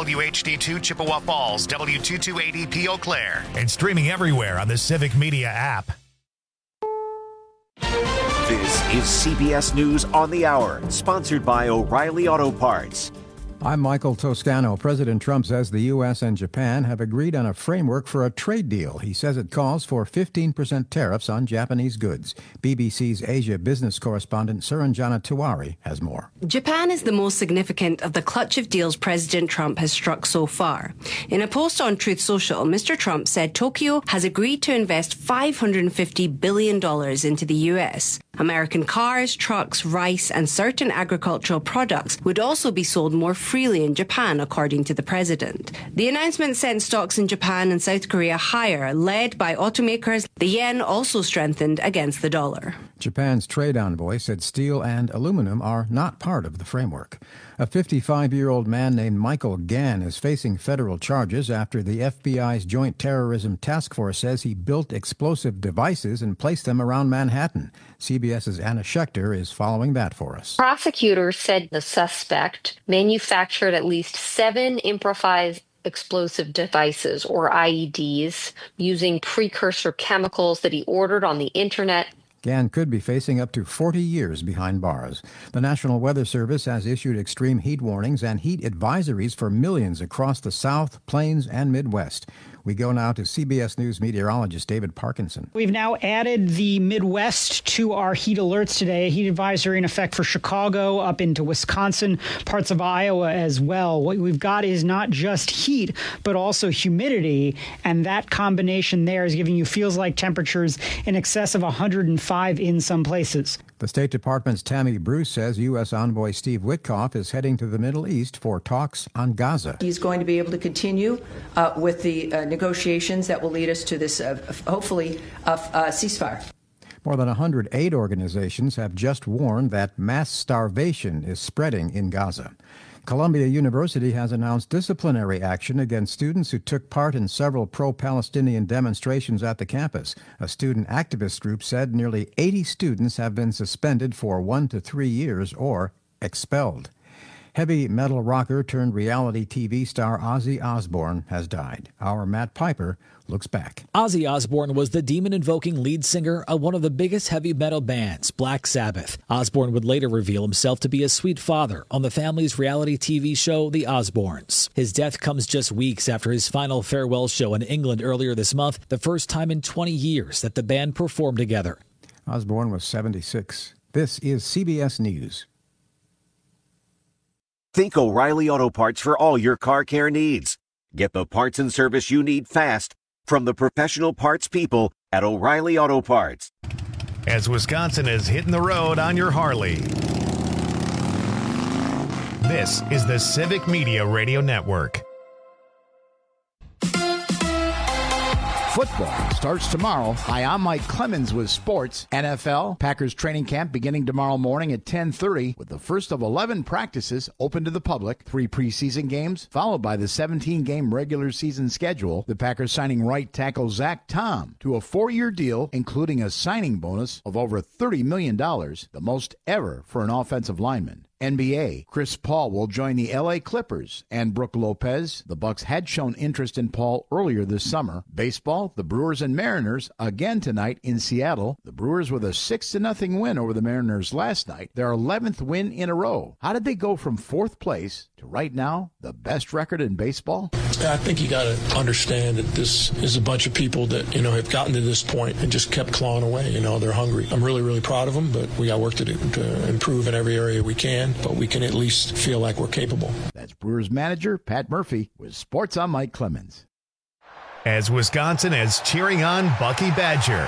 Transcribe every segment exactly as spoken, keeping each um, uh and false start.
W H D two Chippewa Falls, W two two eight zero P Eau Claire. And streaming everywhere on the Civic Media app. This is C B S News on the Hour, sponsored by O'Reilly Auto Parts. I'm Michael Toscano. President Trump says the U S and Japan have agreed on a framework for a trade deal. He says it calls for fifteen percent tariffs on Japanese goods. B B C's Asia business correspondent Suranjana Tiwari has more. Japan is the most significant of the clutch of deals President Trump has struck so far. In a post on Truth Social, Mister Trump said Tokyo has agreed to invest five hundred fifty billion dollars into the U S. American cars, trucks, rice, and certain agricultural products would also be sold more freely in Japan, according to the president. The announcement sent stocks in Japan and South Korea higher, led by automakers. The yen also strengthened against the dollar. Japan's trade envoy said steel and aluminum are not part of the framework. A fifty-five-year-old man named Michael Gann is facing federal charges after the F B I's Joint Terrorism Task Force says he built explosive devices and placed them around Manhattan. CBS's Anna Schechter is following that for us. Prosecutors said the suspect manufactured at least seven improvised explosive devices, or I E Ds, using precursor chemicals that he ordered on the internet. Gann could be facing up to forty years behind bars. The National Weather Service has issued extreme heat warnings and heat advisories for millions across the South, Plains, and Midwest. We go now to C B S News meteorologist David Parkinson. We've now added the Midwest to our heat alerts today. A heat advisory in effect for Chicago, up into Wisconsin, parts of Iowa as well. What we've got is not just heat, but also humidity. And that combination there is giving you feels like temperatures in excess of one hundred five in some places. The State Department's Tammy Bruce says U S envoy Steve Witkoff is heading to the Middle East for talks on Gaza. He's going to be able to continue uh, with the uh, negotiations that will lead us to this, uh, hopefully, uh, uh, ceasefire. More than one hundred aid organizations have just warned that mass starvation is spreading in Gaza. Columbia University has announced disciplinary action against students who took part in several pro-Palestinian demonstrations at the campus. A student activist group said nearly eighty students have been suspended for one to three years or expelled. Heavy metal rocker turned reality T V star Ozzy Osbourne has died. Our Matt Piper looks back. Ozzy Osbourne was the demon-invoking lead singer of one of the biggest heavy metal bands, Black Sabbath. Osbourne would later reveal himself to be a sweet father on the family's reality T V show, The Osbournes. His death comes just weeks after his final farewell show in England earlier this month, the first time in twenty years that the band performed together. Osbourne was seventy-six. This is C B S News. Think O'Reilly Auto Parts for all your car care needs. Get the parts and service you need fast from the professional parts people at O'Reilly Auto Parts. As Wisconsin is hitting the road on your Harley. This is the Civic Media Radio Network. Football starts tomorrow. Hi, I'm Mike Clemens with sports. N F L, Packers training camp beginning tomorrow morning at ten thirty with the first of eleven practices open to the public. Three preseason games, followed by the seventeen-game regular season schedule. The Packers signing right tackle Zach Tom to a four-year deal, including a signing bonus of over thirty million dollars, the most ever for an offensive lineman. N B A, Chris Paul will join the L A Clippers and Brook Lopez. The Bucks had shown interest in Paul earlier this summer. Baseball, the Brewers and Mariners again tonight in Seattle. The Brewers with a six to nothing win over the Mariners last night, their eleventh win in a row. How did they go from fourth place to right now the best record in baseball? I think you got to understand that this is a bunch of people that, you know, have gotten to this point and just kept clawing away. You know, they're hungry. I'm really, really proud of them, but we got work to do to improve in every area we can. But we can at least feel like we're capable. That's Brewers manager Pat Murphy with Sports on Mike Clemens. As Wisconsin is cheering on Bucky Badger.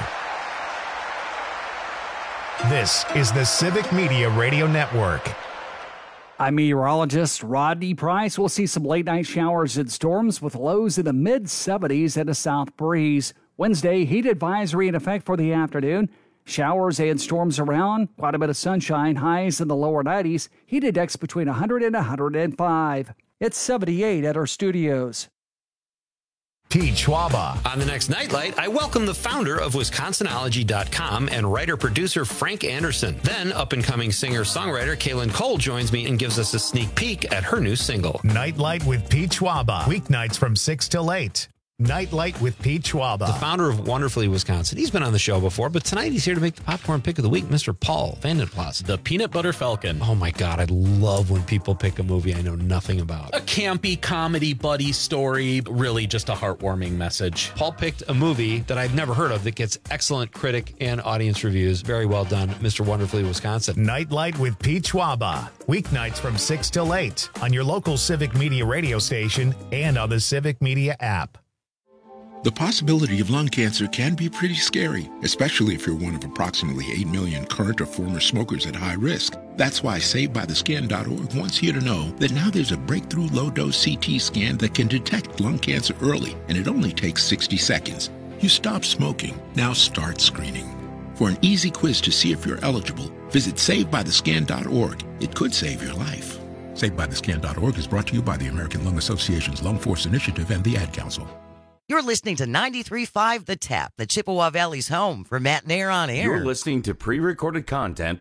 This is the Civic Media Radio Network. I'm meteorologist Rodney Price. We'll see some late-night showers and storms with lows in the mid-seventies and a south breeze. Wednesday, heat advisory in effect for the afternoon. Showers and storms around, quite a bit of sunshine, highs in the lower nineties, heat index between one hundred and one hundred five. It's seventy-eight at our studios. Pete Schwaba. On the next Nightlight, I welcome the founder of Wisconsinology dot com and writer-producer Frank Anderson. Then, up-and-coming singer-songwriter Kaylin Cole joins me and gives us a sneak peek at her new single. Nightlight with Pete Schwaba. Weeknights from six till eight. Nightlight with Pete Schwaba. The founder of Wonderfully Wisconsin. He's been on the show before, but tonight he's here to make the popcorn pick of the week, Mister Paul Vandenplas. The Peanut Butter Falcon. Oh my God, I love when people pick a movie I know nothing about. A campy comedy buddy story, really just a heartwarming message. Paul picked a movie that I've never heard of that gets excellent critic and audience reviews. Very well done, Mister Wonderfully Wisconsin. Nightlight with Pete Schwaba. Weeknights from six till eight on your local Civic Media radio station and on the Civic Media app. The possibility of lung cancer can be pretty scary, especially if you're one of approximately eight million current or former smokers at high risk. That's why Saved By The Skin dot org wants you to know that now there's a breakthrough low-dose C T scan that can detect lung cancer early, and it only takes sixty seconds. You stop smoking, now start screening. For an easy quiz to see if you're eligible, visit Saved By The Skin dot org. It could save your life. Saved By The Skin dot org is brought to you by the American Lung Association's Lung Force Initiative and the Ad Council. You're listening to ninety-three point five The Tap, the Chippewa Valley's home for Matt and Air on Air. You're listening to pre-recorded content.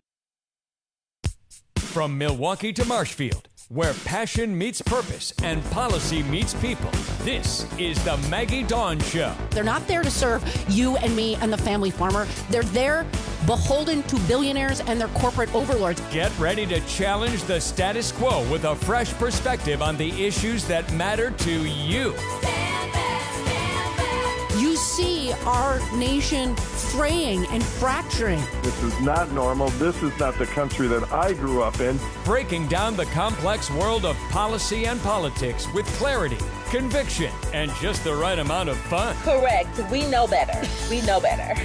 From Milwaukee to Marshfield, where passion meets purpose and policy meets people, this is the Maggie Dawn Show. They're not there to serve you and me and the family farmer. They're there beholden to billionaires and their corporate overlords. Get ready to challenge the status quo with a fresh perspective on the issues that matter to you. You see our nation fraying and fracturing. This is not normal. This is not the country that I grew up in. Breaking down the complex world of policy and politics with clarity, conviction, and just the right amount of fun. Correct. We know better. We know better.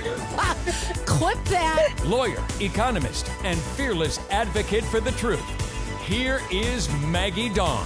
Clip that. Lawyer, economist, and fearless advocate for the truth. Here is Maggie Dawn.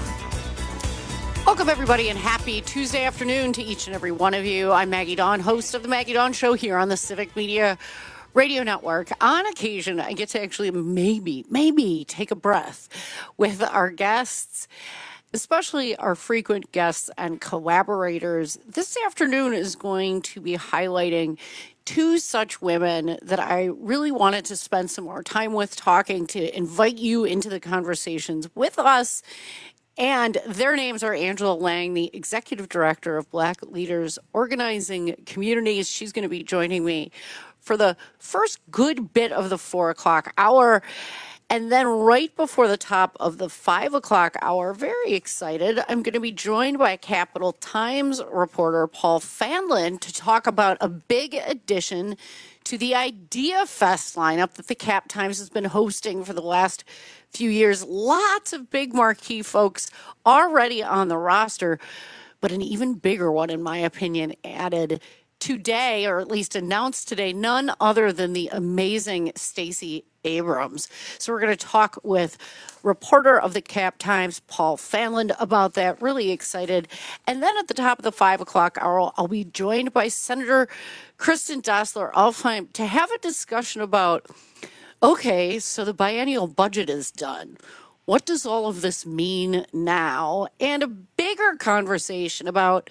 Welcome, everybody, and happy Tuesday afternoon to each and every one of you. I'm Maggie Dawn, host of the Maggie Dawn Show here on the Civic Media Radio Network. On occasion, I get to actually maybe, maybe take a breath with our guests, especially our frequent guests and collaborators. This afternoon is going to be highlighting two such women that I really wanted to spend some more time with, talking to invite you into the conversations with us. And their names are Angela Lang, the Executive Director of Black Leaders Organizing Communities. She's going to be joining me for the first good bit of the four o'clock hour. And then right before the top of the five o'clock hour, very excited, I'm going to be joined by Capital Times reporter Paul Fanlon to talk about a big addition to the Idea Fest lineup that the Cap Times has been hosting for the last few years. Lots of big marquee folks already on the roster, but an even bigger one, in my opinion, added today, or at least announced today, none other than the amazing Stacey Abrams. So we're going to talk with reporter of the Cap Times, Paul Fanlon, about that. Really excited. And then at the top of the five o'clock hour, I'll be joined by Senator Kristen Dassler-Alfheim to have a discussion about, okay, so the biennial budget is done. What does all of this mean now? And a bigger conversation about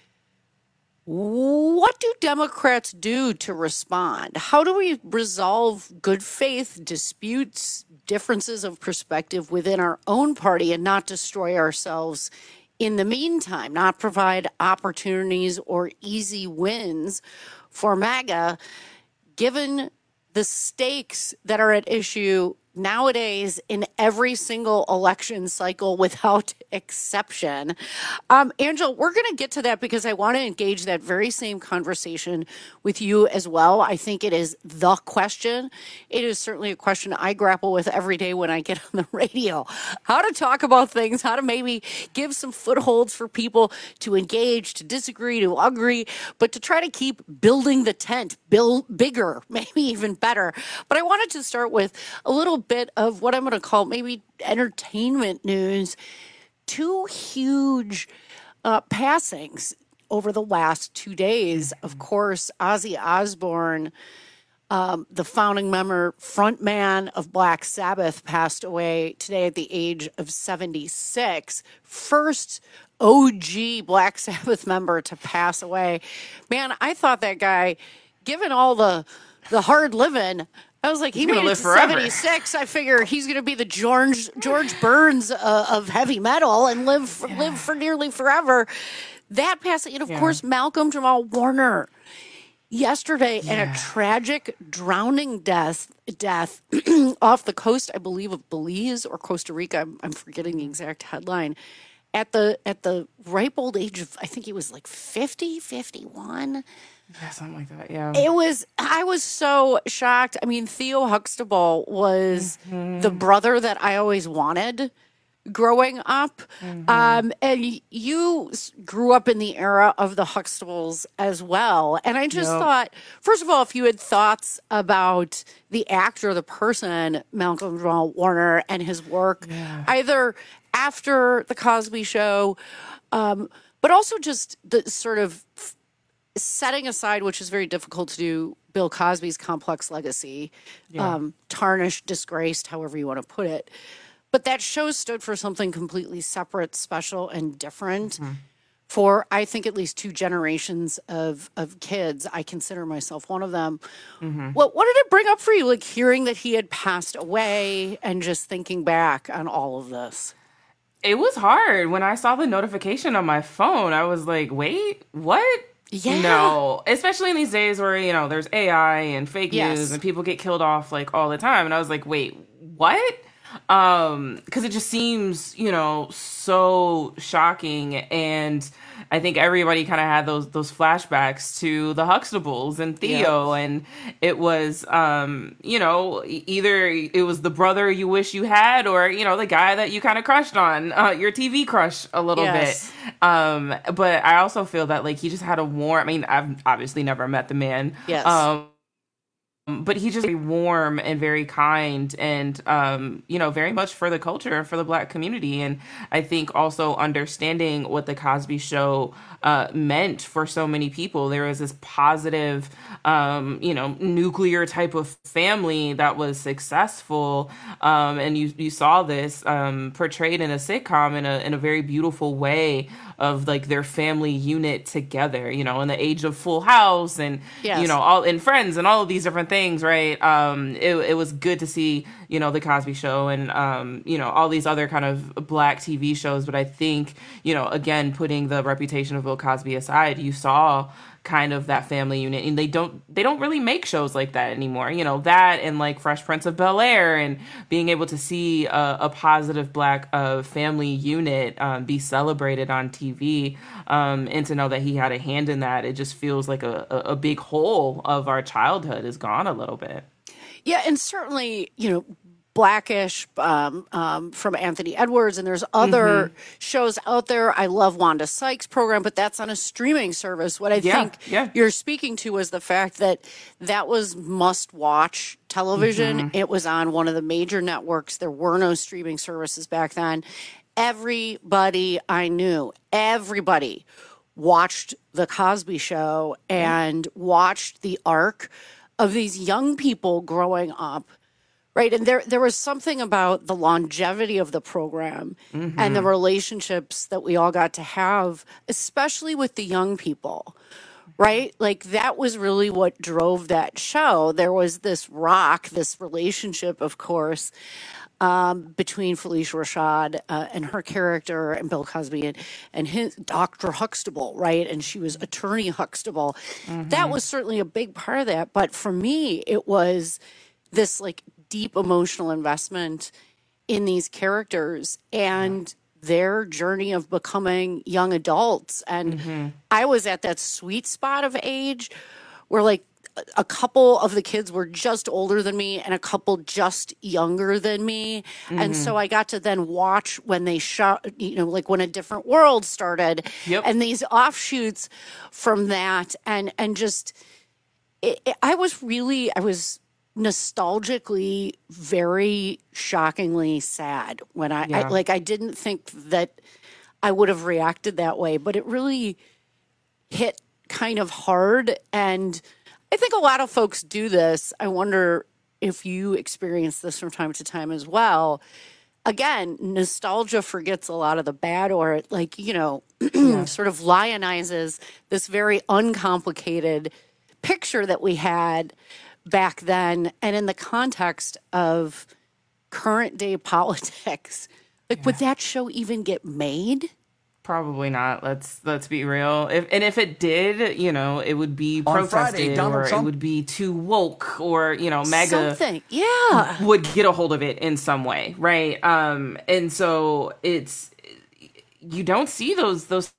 what do Democrats do to respond? How do we resolve good faith disputes, differences of perspective within our own party and not destroy ourselves in the meantime, not provide opportunities or easy wins for MAGA, given the stakes that are at issue nowadays in every single election cycle without exception. Um, Angela, we're going to get to that because I want to engage that very same conversation with you as well. I think it is the question. It is certainly a question I grapple with every day when I get on the radio. How to talk about things, how to maybe give some footholds for people to engage, to disagree, to agree, but to try to keep building the tent, build bigger, maybe even better. But I wanted to start with a little bit of what I'm going to call maybe entertainment news. Two huge uh, passings over the last two days. Of course, Ozzy Osbourne, um, the founding member, frontman of Black Sabbath, passed away today at the age of seventy-six. First O G Black Sabbath member to pass away. Man, I thought that guy, given all the the hard living, I was like, he He's made gonna it live to forever. seventy-six. I figure he's going to be the George George Burns uh, of heavy metal and live for, Yeah. live for nearly forever. That passing, and of Yeah. course, Malcolm Jamal Warner yesterday in Yeah. a tragic drowning death death off the coast, I believe, of Belize or Costa Rica. I'm, I'm forgetting the exact headline. At the at the ripe old age of, I think he was like fifty, fifty-one. Yeah, something like that. Yeah. It was, I was so shocked. I mean, Theo Huxtable was the brother that I always wanted growing up. Um, and y- you s- grew up in the era of the Huxtables as well. And I just Yep. thought, first of all, if you had thoughts about the actor, the person, Malcolm Jamal Warner, and his work, either after The Cosby Show, um, but also just the sort of setting aside, which is very difficult to do, Bill Cosby's complex legacy, Yeah. um, tarnished, disgraced, however you want to put it. But that show stood for something completely separate, special, and different for, I think, at least two generations of, of kids. I consider myself one of them. What, what did it bring up for you, like hearing that he had passed away and just thinking back on all of this? It was hard. When I saw the notification on my phone, I was like, wait, what? Yeah. No, especially in these days where, you know, there's A I and fake Yes. news and people get killed off like all the time. And I was like, wait, what? Um, because it just seems, you know, so shocking. And I think everybody kind of had those those flashbacks to the Huxtables and Theo, and it was, um, you know, e- either it was the brother you wish you had, or you know, the guy that you kind of crushed on, uh, your T V crush a little Yes. bit. Um, but I also feel that like he just had a warm. I mean, I've obviously never met the man. Yes. Um, but he's just very warm and very kind, and um, you know, very much for the culture and for the Black community. And I think also understanding what the Cosby Show uh, meant for so many people. There was this positive, um, you know, nuclear type of family that was successful, um, and you you saw this um, portrayed in a sitcom in a in a very beautiful way of like their family unit together. You know, in the age of Full House and Yes. you know all in Friends and all of these different things, right? Um, it, it was good to see, you know, the Cosby Show and, um, you know, all these other kind of Black T V shows. But I think, you know, again, putting the reputation of Bill Cosby aside, you saw kind of that family unit, and they don't they don't really make shows like that anymore. You know, that and like Fresh Prince of Bel-Air, and being able to see a, a positive Black uh, family unit um, be celebrated on T V, um, and to know that he had a hand in that, it just feels like a, a, a big hole of our childhood is gone a little bit. Yeah, and certainly, you know, Blackish um, um, from Anthony Edwards, and there's other Mhm. shows out there. I love Wanda Sykes' program, but that's on a streaming service. What I Yeah, think yeah. you're speaking to was the fact that that was must-watch television. Mhm. It was on one of the major networks. There were no streaming services back then. Everybody I knew, everybody watched The Cosby Show and watched the arc of these young people growing up, right? And there there was something about the longevity of the program and the Mhm. relationships that we all got to have, especially with the young people, right? Like that was really what drove that show. There was this rock, this relationship, of course, um, between Felicia Rashad uh, and her character and Bill Cosby and, and his Doctor Huxtable, right? And she was Attorney Huxtable. That was certainly a big part of that. But for me, it was this like deep emotional investment in these characters and their journey of becoming young adults. And I was at that sweet spot of age where like a couple of the kids were just older than me and a couple just younger than me. And so I got to then watch when they shot, you know, like when A Different World started Yep. and these offshoots from that. And, and just, it, it, I was really, I was nostalgically very shockingly sad when I, I Yeah. like, I didn't think that I would have reacted that way, but it really hit kind of hard. And I think a lot of folks do this. I wonder if you experience this from time to time as well. again, nostalgia forgets a lot of the bad, or it, like, you know, yeah. sort of lionizes this very uncomplicated picture that we had back then. And in the context of current day politics, like, yeah. would that show even get made? Probably not. Let's let's be real. If and if it did, you know, it would be On protested, Friday, or Trump- it would be too woke, or you know, MAGA something, yeah, would get a hold of it in some way, right? Um, and so it's you don't see those those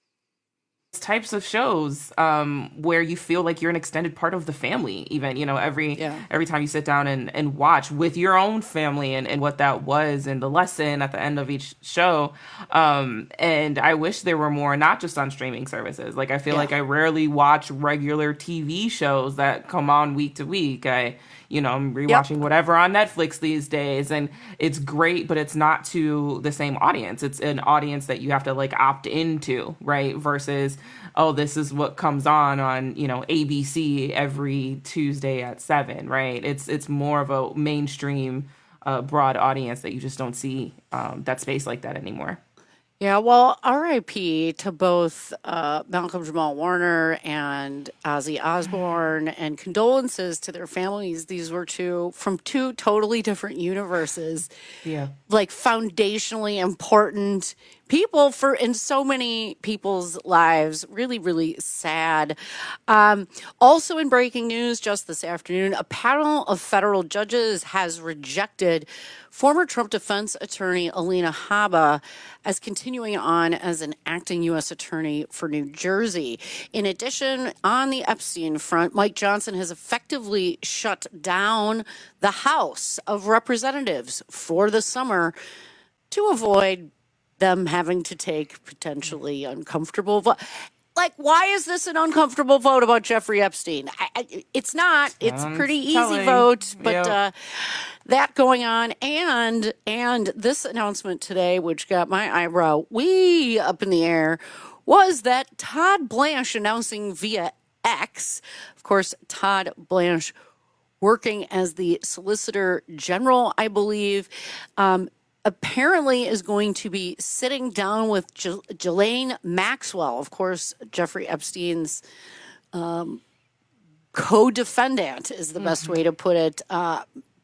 types of shows um where you feel like you're an extended part of the family, even, you know, every yeah. every time you sit down and and watch with your own family, and and what that was, and the lesson at the end of each show. Um and I wish there were more, not just on streaming services. Like, I feel yeah. like I rarely watch regular T V shows that come on week to week. I you know, I'm rewatching yep. whatever on Netflix these days, and it's great, but it's not to the same audience. It's an audience that you have to like opt into, right? Versus, oh, this is what comes on on, you know, A B C every Tuesday at seven, right? It's it's more of a mainstream, uh, broad audience that you just don't see um, that space like that anymore. Yeah, well, R I P to both uh, Malcolm Jamal Warner and Ozzy Osbourne, and condolences to their families. These were two from two totally different universes. Yeah, like foundationally important people for in so many people's lives. Really, really sad. Um, also in breaking news just this afternoon, a panel of federal judges has rejected former Trump defense attorney Alina Habba as continuing on as an acting U S attorney for New Jersey. In addition, on the Epstein front, Mike Johnson has effectively shut down the House of Representatives for the summer to avoid them having to take potentially uncomfortable vote. Like, why is this an uncomfortable vote about Jeffrey Epstein? I, I, it's not. It's a pretty easy telling. vote, but Yep. uh, that going on, and and this announcement today, which got my eyebrow way up in the air, was that Todd Blanche announcing via X, of course, Todd Blanche working as the Solicitor General, I believe, um, apparently is going to be sitting down with J- Ghislaine Maxwell, of course, Jeffrey Epstein's um, co-defendant is the mm-hmm. best way to put it. Uh,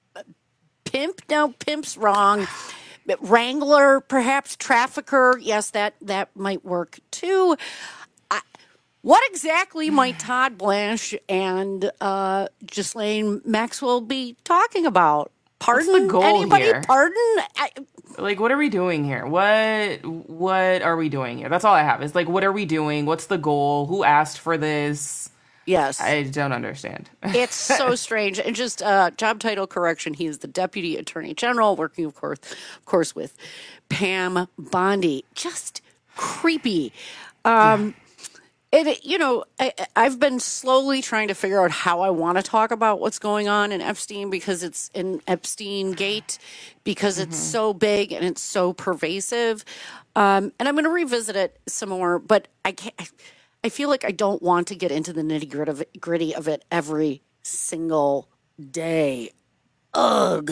pimp? No, pimp's wrong. Wrangler, perhaps trafficker. Yes, that, that might work too. I, what exactly might Todd Blanche and uh, Ghislaine Maxwell be talking about? Pardon? What's the goal Anybody? here? Pardon? I, Like, what are we doing here? What what are we doing here? That's all I have. Is like, what are we doing? What's the goal? Who asked for this? Yes. I don't understand. It's so strange. And just uh, job title correction, he is the Deputy Attorney General, working, of course, of course, with Pam Bondi. Just creepy. Um, yeah. And, you know, I, I've been slowly trying to figure out how I want to talk about what's going on in Epstein, because it's in Epstein Gate, because mm-hmm. it's so big and it's so pervasive. Um, and I'm going to revisit it some more, but I can't, I feel like I don't want to get into the nitty of it, gritty of it every single day. Ugh.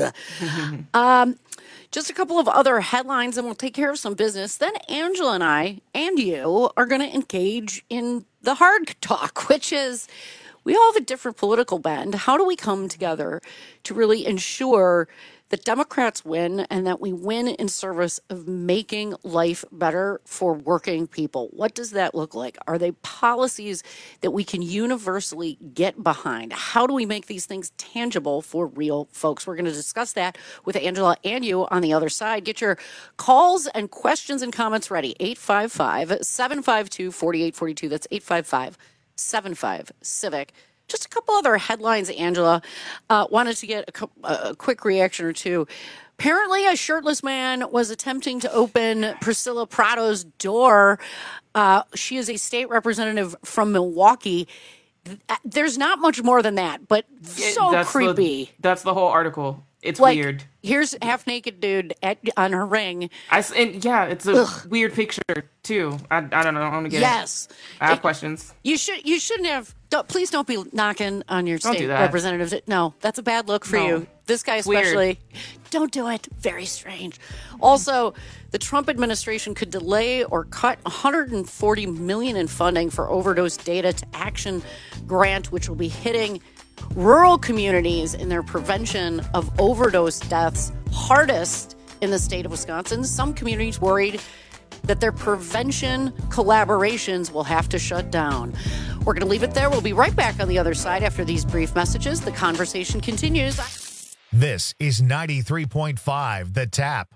um, just a couple of other headlines and we'll take care of some business. Then Angela and I and you are going to engage in the hard talk, which is we all have a different political bend. How do we come together to really ensure that Democrats win and that we win in service of making life better for working people? What does that look like? Are they policies that we can universally get behind? How do we make these things tangible for real folks? We're going to discuss that with Angela and you on the other side. Get your calls and questions and comments ready. eight five five, seven five two, four eight four two. That's eight five five, seven five, CIVIC. Just a couple other headlines, Angela. Uh, wanted to get a, a quick reaction or two. Apparently, a shirtless man was attempting to open Priscilla Prado's door. Uh, she is a state representative from Milwaukee. There's not much more than that, but so that's creepy. The, that's the whole article. It's like, weird. Here's half naked dude at, on her ring. I, and yeah, it's a Ugh. weird picture too. I, I don't know. I want to get yes. it. I have it, questions. You should you shouldn't have. Don't, please don't be knocking on your Don't state do that. representatives. No, that's a bad look for No. you. This guy It's weird. especially. Don't do it. Very strange. Also, the Trump administration could delay or cut one hundred forty million dollars in funding for overdose data to action grant, which will be hitting rural communities in their prevention of overdose deaths hardest in the state of Wisconsin. Some communities worried that their prevention collaborations will have to shut down. We're going to leave it there. We'll be right back on the other side after these brief messages. The conversation continues. This is ninety-three point five The Tap.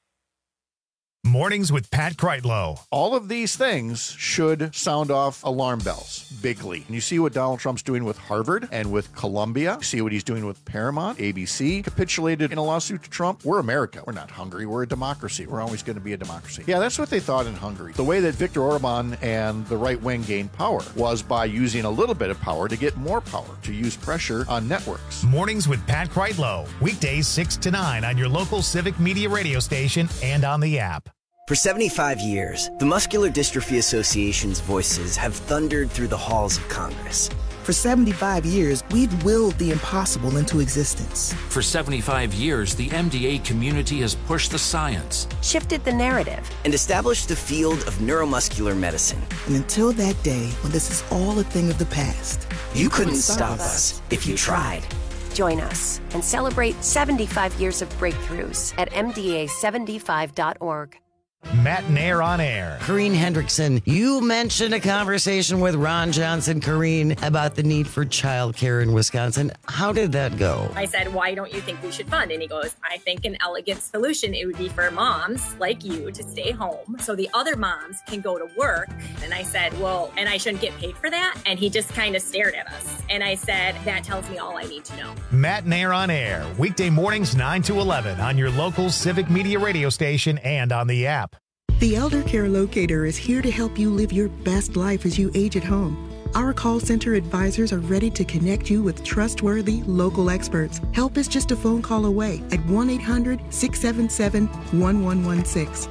Mornings with Pat Kreitlow. All of these things should sound off alarm bells bigly. And you see what Donald Trump's doing with Harvard and with Columbia. You see what he's doing with Paramount. A B C capitulated in a lawsuit to Trump. We're America. We're not Hungary. We're a democracy. We're always going to be a democracy. Yeah, that's what they thought in Hungary. The way that Viktor Orban and the right wing gained power was by using a little bit of power to get more power, to use pressure on networks. Mornings with Pat Kreitlow. Weekdays six to nine on your local Civic Media radio station and on the app. For seventy-five years, the Muscular Dystrophy Association's voices have thundered through the halls of Congress. For seventy-five years, we've willed the impossible into existence. For seventy-five years, the M D A community has pushed the science, shifted the narrative, and established the field of neuromuscular medicine. And until that day when this is all a thing of the past, you, you couldn't, couldn't stop us if you tried. Join us and celebrate seventy-five years of breakthroughs at M D A seventy-five dot org. Matt Nair on air. Corrine Hendrickson, you mentioned a conversation with Ron Johnson, Corrine, about the need for childcare in Wisconsin. How did that go? I said, why don't you think we should fund? And he goes, I think an elegant solution, it would be for moms like you to stay home so the other moms can go to work. And I said, well, and I shouldn't get paid for that? And he just kind of stared at us. And I said, that tells me all I need to know. Matt Nair on air, weekday mornings nine to eleven on your local Civic Media radio station and on the app. The Elder Care Locator is here to help you live your best life as you age at home. Our call center advisors are ready to connect you with trustworthy local experts. Help is just a phone call away at one eight hundred six seven seven one one one six.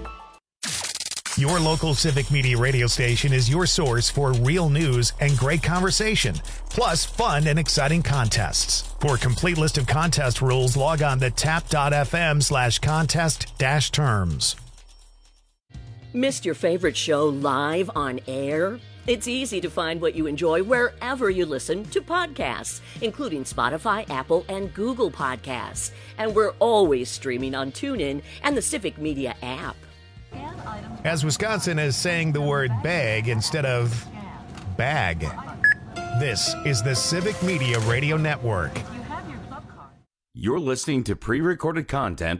Your local Civic Media radio station is your source for real news and great conversation, plus fun and exciting contests. For a complete list of contest rules, log on to tap.fm slash contest dash terms. Missed your favorite show live on air? It's easy to find what you enjoy wherever you listen to podcasts, including Spotify, Apple, and Google Podcasts. And we're always streaming on TuneIn and the Civic Media app. As Wisconsin is saying the word bag instead of bag. This is the Civic Media Radio Network. You're listening to pre-recorded content.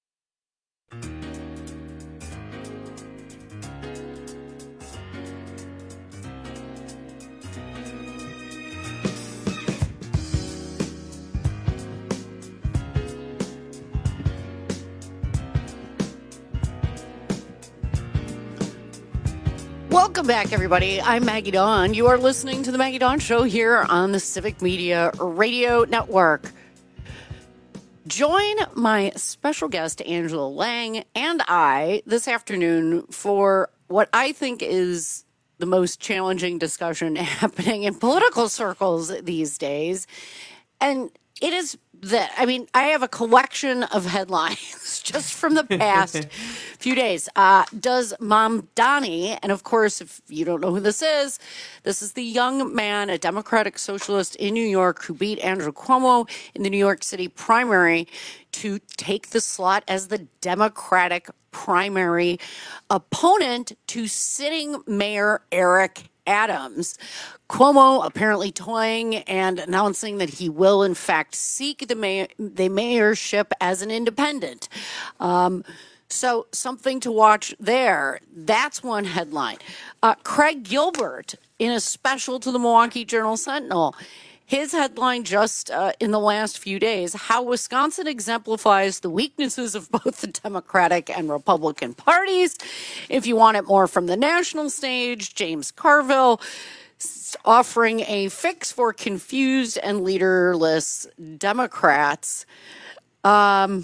Welcome back, everybody. I'm Maggie Dawn. You are listening to the Maggie Dawn Show here on the Civic Media Radio Network. Join my special guest, Angela Lang, and I this afternoon for what I think is the most challenging discussion happening in political circles these days. And it is that, I mean, I have a collection of headlines just from the past few days. Uh, does Mamdani, and of course, if you don't know who this is, this is the young man, a Democratic socialist in New York who beat Andrew Cuomo in the New York City primary to take the slot as the Democratic primary opponent to sitting Mayor Eric Adams. Cuomo apparently toying and announcing that he will, in fact, seek the, mayor, the mayorship as an independent. Um, so something to watch there. That's one headline. Uh, Craig Gilbert, in a special to the Milwaukee Journal-Sentinel, his headline just uh, in the last few days, how Wisconsin exemplifies the weaknesses of both the Democratic and Republican parties. If you want it more from the national stage, James Carville offering a fix for confused and leaderless Democrats. Um,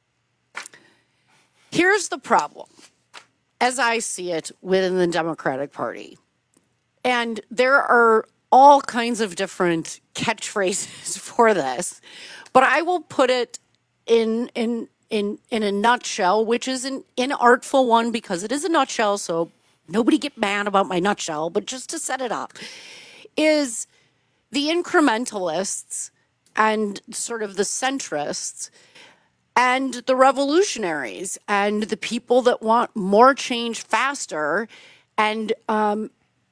here's the problem, as I see it, within the Democratic Party. And there are all kinds of different catchphrases for this, but I will put it in in in in a nutshell, which is an inartful one because it is a nutshell, so nobody get mad about my nutshell, but just to set it up, is the incrementalists and sort of the centrists and the revolutionaries and the people that want more change faster and um,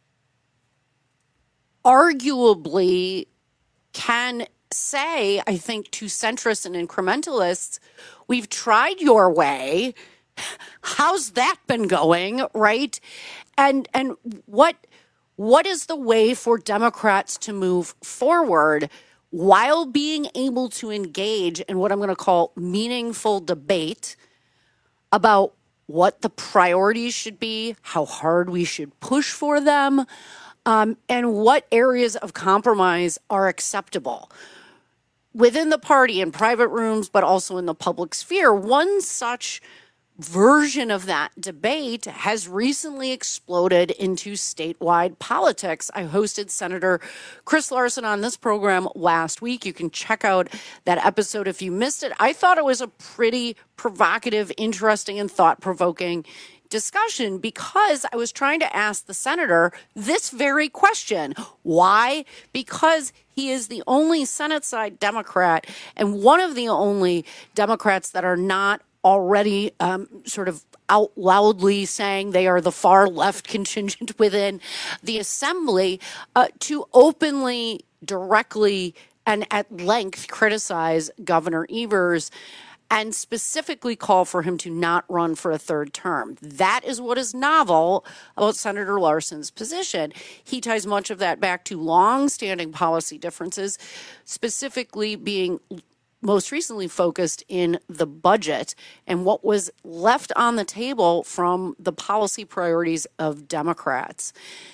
arguably can say, I think, to centrists and incrementalists, we've tried your way. How's that been going, right? And and what what is the way for Democrats to move forward while being able to engage in what I'm going to call meaningful debate about what the priorities should be, how hard we should push for them, um, and what areas of compromise are acceptable within the party, in private rooms, but also in the public sphere. One such version of that debate has recently exploded into statewide politics. I hosted Senator Chris Larson on this program last week. You can check out that episode if you missed it. I thought it was a pretty provocative, interesting, and thought-provoking discussion because I was trying to ask the senator this very question. Why? Because he is the only Senate side Democrat and one of the only Democrats that are not already um, sort of out loudly saying they are the far left contingent within the assembly uh, to openly, directly, and at length criticize Governor Evers and specifically call for him to not run for a third term. That is what is novel about Senator Larson's position. He ties much of that back to long-standing policy differences, specifically being most recently focused in the budget and what was left on the table from the policy priorities of Democrats.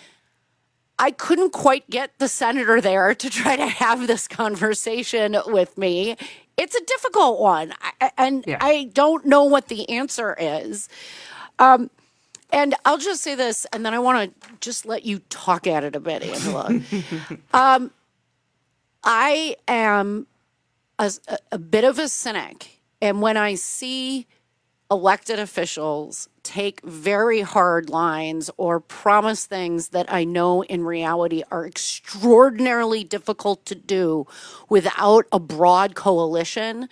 I couldn't quite get the senator there to try to have this conversation with me. It's a difficult one, I, and yeah. I don't know what the answer is. Um, and I'll just say this, and then I want to just let you talk at it a bit, Angela. um, I am a, a bit of a cynic, and when I see elected officials take very hard lines or promise things that I know in reality are extraordinarily difficult to do without a broad coalition,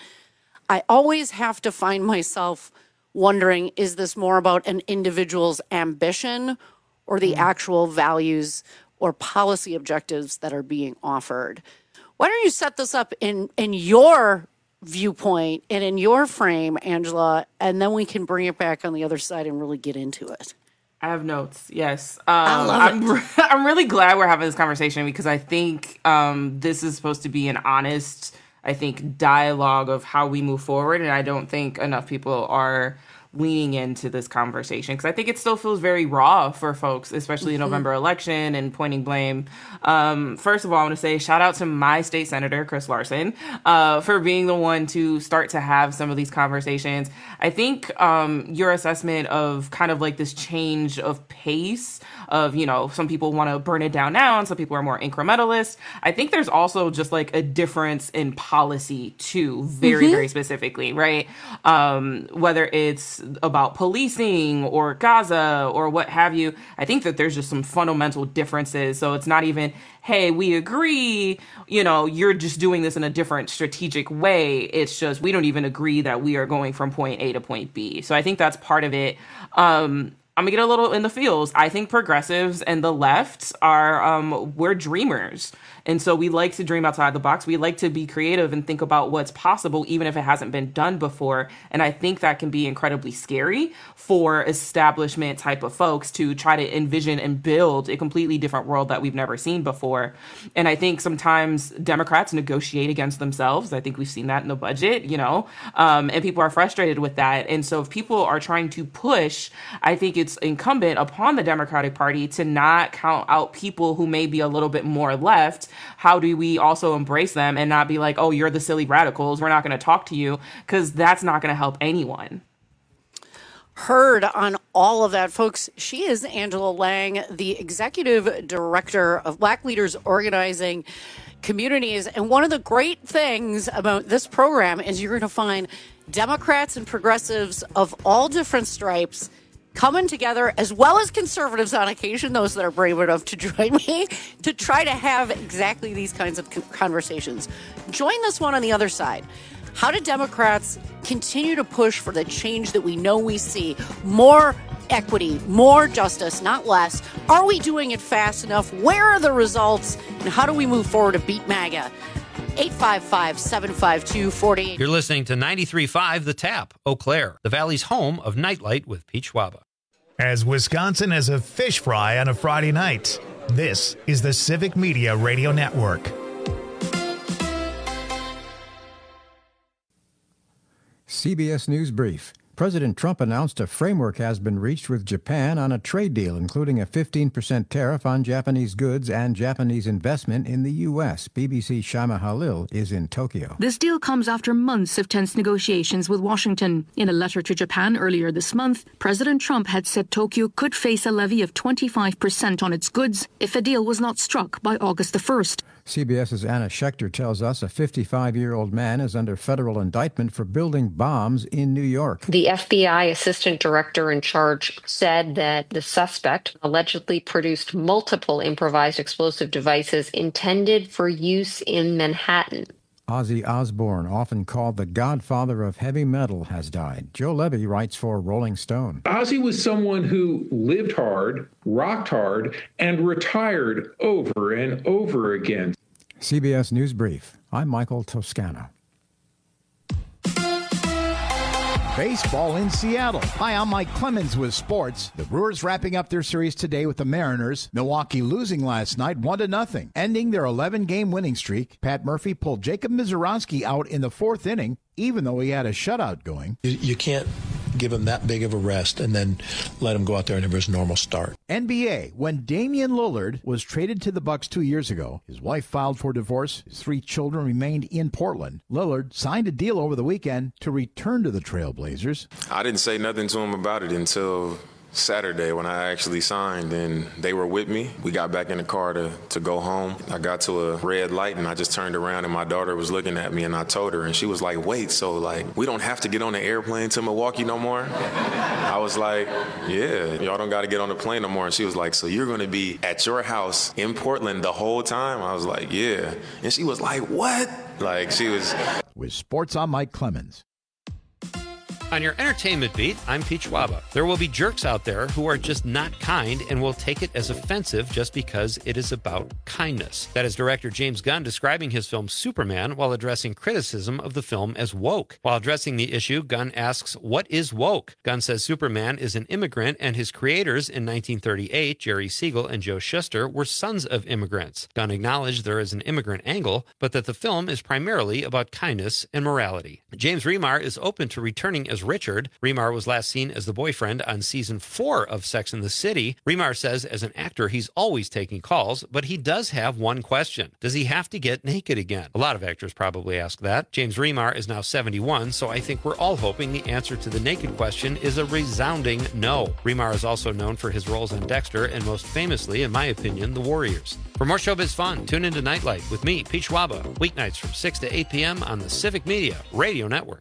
I always have to find myself wondering, is this more about an individual's ambition or the actual values or policy objectives that are being offered? Why don't you set this up in, in your viewpoint and in your frame, Angela, and then we can bring it back on the other side and really get into it. I have notes. Yes. Um, I love I'm, it. I'm really glad we're having this conversation because I think um, this is supposed to be an honest, I think, dialogue of how we move forward. And I don't think enough people are leaning into this conversation because I think it still feels very raw for folks, especially mm-hmm. the November election and pointing blame. Um, first of all, I want to say shout out to my state senator, Chris Larson, uh, for being the one to start to have some of these conversations. I think um, your assessment of kind of like this change of pace of, you know, some people want to burn it down now and some people are more incrementalist. I think there's also just like a difference in policy too, very, mm-hmm. very specifically, right? Um, whether it's about policing or Gaza or what have you, I think that there's just some fundamental differences. So it's not even, hey, we agree, you know, you're just doing this in a different strategic way. It's just, we don't even agree that we are going from point A to point B. So I think that's part of it. Um, I'm gonna get a little in the feels. I think progressives and the left are, um, we're dreamers. And so we like to dream outside the box. We like to be creative and think about what's possible, even if it hasn't been done before. And I think that can be incredibly scary for establishment type of folks to try to envision and build a completely different world that we've never seen before. And I think sometimes Democrats negotiate against themselves. I think we've seen that in the budget, you know, um, and people are frustrated with that. And so if people are trying to push, I think it's it's incumbent upon the Democratic Party to not count out people who may be a little bit more left. How do we also embrace them and not be like, oh, you're the silly radicals, we're not going to talk to you, because that's not going to help anyone. Heard on all of that, folks. She is Angela Lang, the executive director of Black Leaders Organizing Communities. And one of the great things about this program is you're going to find Democrats and progressives of all different stripes coming together, as well as conservatives on occasion, those that are brave enough to join me, to try to have exactly these kinds of conversations. Join this one on the other side. How do Democrats continue to push for the change that we know we see? More equity, more justice, not less. Are we doing it fast enough? Where are the results? And how do we move forward to beat MAGA? eight five five, seven five two, four eight. You're listening to ninety-three point five The Tap, Eau Claire, the Valley's home of Nightlight with Pete Schwaba. As Wisconsin as a fish fry on a Friday night, this is the Civic Media Radio Network. C B S News Brief. President Trump announced a framework has been reached with Japan on a trade deal, including a fifteen percent tariff on Japanese goods and Japanese investment in the U S. B B C's Shama Halil is in Tokyo. This deal comes after months of tense negotiations with Washington. In a letter to Japan earlier this month, President Trump had said Tokyo could face a levy of twenty-five percent on its goods if a deal was not struck by August the first. CBS's Anna Schechter tells us a fifty-five-year-old man is under federal indictment for building bombs in New York. The F B I assistant director in charge said that the suspect allegedly produced multiple improvised explosive devices intended for use in Manhattan. Ozzy Osbourne, often called the godfather of heavy metal, has died. Joe Levy writes for Rolling Stone. Ozzy was someone who lived hard, rocked hard, and retired over and over again. C B S News Brief. I'm Michael Toscano. Baseball in Seattle. Hi, I'm Mike Clemens with sports. The Brewers wrapping up their series today with the Mariners. Milwaukee losing last night one to nothing, ending their eleven-game winning streak. Pat Murphy pulled Jacob Misiorowski out in the fourth inning, even though he had a shutout going. You, you can't give him that big of a rest and then let him go out there and have his normal start. N B A. When Damian Lillard was traded to the Bucks two years ago, his wife filed for divorce. His three children remained in Portland. Lillard signed a deal over the weekend to return to the Trailblazers. I didn't say nothing to him about it until Saturday when I actually signed, and they were with me. We got back in the car to, to go home. I got to a red light and I just turned around and my daughter was looking at me and I told her, and she was like, wait, so like we don't have to get on the airplane to Milwaukee no more? I was like, yeah, y'all don't got to get on the plane no more. And she was like, so you're going to be at your house in Portland the whole time? I was like, yeah. And she was like, what? Like she was. With sports, I'm Mike Clemens. On your entertainment beat, I'm Pete Schwaba. There will be jerks out there who are just not kind and will take it as offensive just because it is about kindness. That is director James Gunn describing his film Superman while addressing criticism of the film as woke. While addressing the issue, Gunn asks, what is woke? Gunn says Superman is an immigrant and his creators in nineteen thirty-eight, Jerry Siegel and Joe Shuster, were sons of immigrants. Gunn acknowledged there is an immigrant angle, but that the film is primarily about kindness and morality. James Remar is open to returning as Richard. Remar was last seen as the boyfriend on season four of Sex and the City. Remar says as an actor he's always taking calls, but he does have one question. Does he have to get naked again? A lot of actors probably ask that. James Remar is now seventy-one, so I think we're all hoping the answer to the naked question is a resounding no. Remar is also known for his roles on Dexter and most famously, in my opinion, The Warriors. For more showbiz fun, tune into Nightlight with me, Pete Schwaba, weeknights from six to eight p.m. on the Civic Media Radio Network.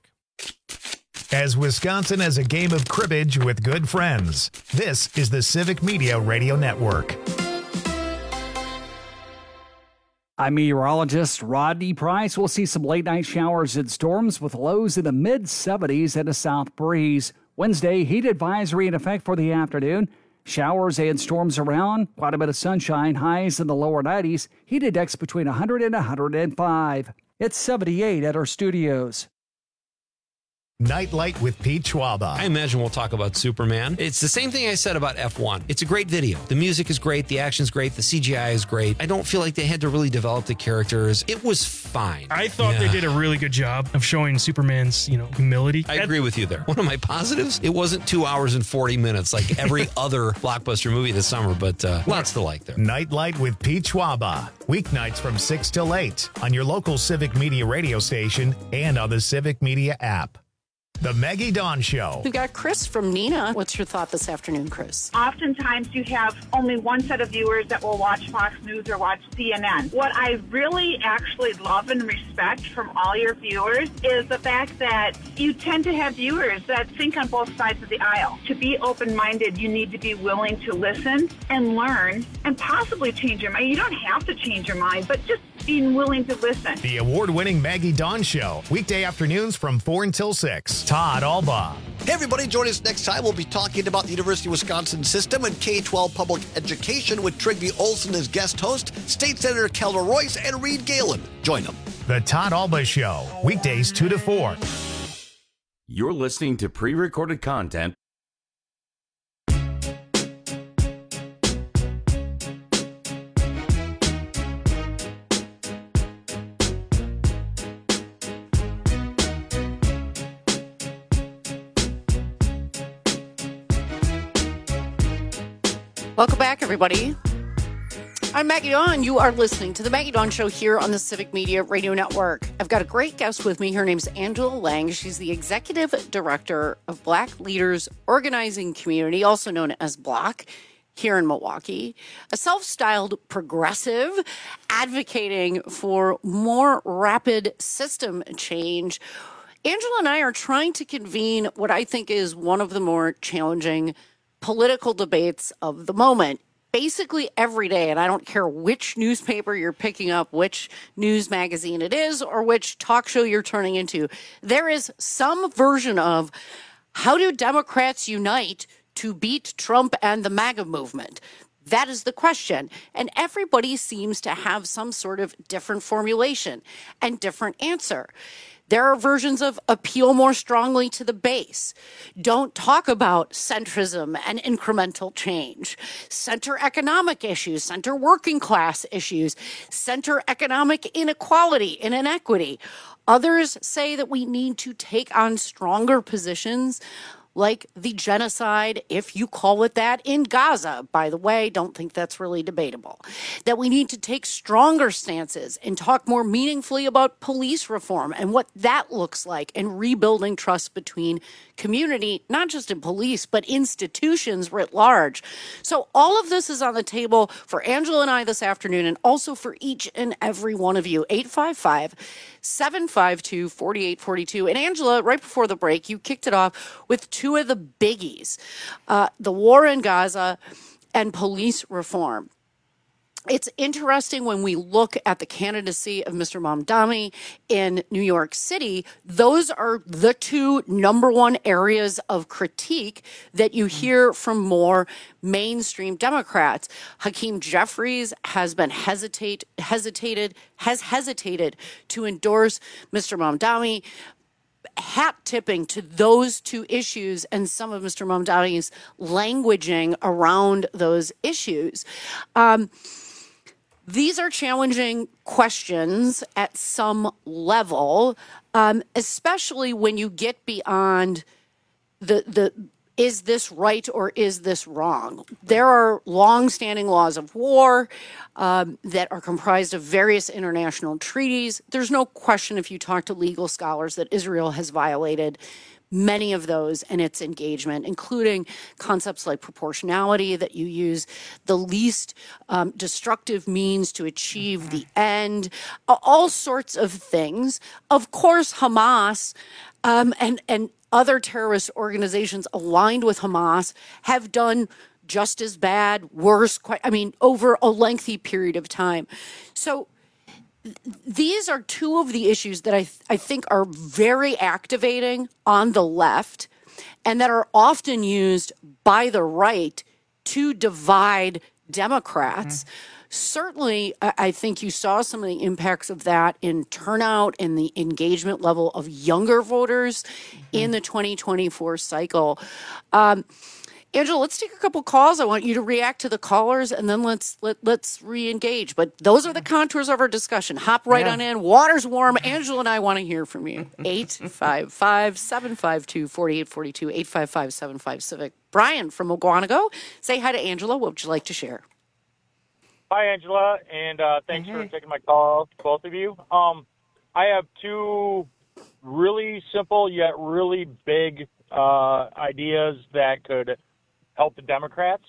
As Wisconsin as a game of cribbage with good friends, this is the Civic Media Radio Network. I'm meteorologist Rodney Price. We'll see some late-night showers and storms with lows in the mid seventies and a south breeze. Wednesday, heat advisory in effect for the afternoon. Showers and storms around, quite a bit of sunshine, highs in the lower nineties, heat index between one hundred and one hundred five. It's seventy-eight at our studios. Nightlight with Pete Schwaba. I imagine we'll talk about Superman. It's the same thing I said about F one. It's a great video. The music is great. The action's great. The C G I is great. I don't feel like they had to really develop the characters. It was fine. I thought Yeah. they did a really good job of showing Superman's, you know, humility. I agree with you there. One of my positives, it wasn't two hours and forty minutes like every other blockbuster movie this summer, but uh, lots to like there. Nightlight with Pete Schwaba. Weeknights from six till eight on your local Civic Media radio station and on the Civic Media app. The Maggie Dawn Show. We've got Chris from Neenah. What's your thought this afternoon, Chris? Oftentimes you have only one set of viewers that will watch Fox News or watch C N N. What I really actually love and respect from all your viewers is the fact that you tend to have viewers that think on both sides of the aisle. To be open-minded, you need to be willing to listen and learn and possibly change your mind. You don't have to change your mind, but just being willing to listen. The award-winning Maggie Dawn Show. Weekday afternoons from four until six. Todd Alba. Hey, everybody, join us next time. We'll be talking about the University of Wisconsin system and K twelve public education with Trygve Olsen as guest host, State Senator Kelda Royce, and Reed Galen. Join them. The Todd Alba Show. Weekdays two to four. You're listening to pre-recorded content. Welcome back, everybody. I'm Maggie Dawn. You are listening to The Maggie Dawn Show here on the Civic Media Radio Network. I've got a great guest with me. Her name's Angela Lang. She's the Executive Director of Black Leaders Organizing Community, also known as BLOC, here in Milwaukee. A self-styled progressive advocating for more rapid system change. Angela and I are trying to convene what I think is one of the more challenging political debates of the moment. Basically every day, and I don't care which newspaper you're picking up, which news magazine it is, or which talk show you're turning into, there is some version of how do Democrats unite to beat Trump and the MAGA movement? That is the question. And everybody seems to have some sort of different formulation and different answer. There are versions of appeal more strongly to the base. Don't talk about centrism and incremental change. Center economic issues, center working class issues, center economic inequality and inequity. Others say that we need to take on stronger positions like the genocide, if you call it that, in Gaza. By the way, don't think that's really debatable. That we need to take stronger stances and talk more meaningfully about police reform and what that looks like and rebuilding trust between community, not just in police, but institutions writ large. So all of this is on the table for Angela and I this afternoon, and also for each and every one of you. eight five five, seven five two, four eight four two. And Angela, right before the break, you kicked it off with two of the biggies, uh, the war in Gaza and police reform. It's interesting when we look at the candidacy of Mister Mamdani in New York City, those are the two number one areas of critique that you hear from more mainstream Democrats. Hakeem Jeffries has been hesitate, hesitated, has hesitated to endorse Mister Mamdani. Hat tipping to those two issues and some of Mister Mamdani's languaging around those issues. Um, These are challenging questions at some level, um, especially when you get beyond the the is this right or is this wrong? There are longstanding laws of war um, that are comprised of various international treaties. There's no question, if you talk to legal scholars, that Israel has violated many of those in its engagement, including concepts like proportionality, that you use the least um, destructive means to achieve the end, all sorts of things. Of course, Hamas um, and, and other terrorist organizations aligned with Hamas have done just as bad, worse, quite, I mean, over a lengthy period of time. So these are two of the issues that I, th- I think are very activating on the left and that are often used by the right to divide Democrats. Mm-hmm. Certainly, I think you saw some of the impacts of that in turnout and the engagement level of younger voters mm-hmm. in the twenty twenty-four cycle. Um, Angela, let's take a couple calls. I want you to react to the callers, and then let's let, let's re-engage. But those are the contours of our discussion. Hop right yeah. on in. Water's warm. Angela and I want to hear from you. eight five five, seven five two, four eight four two, eight five five, seven five Civic. Brian from Oguanago, say hi to Angela. What would you like to share? Hi, Angela, and uh, thanks mm-hmm. for taking my call, both of you. Um, I have two really simple yet really big uh, ideas that could help the Democrats.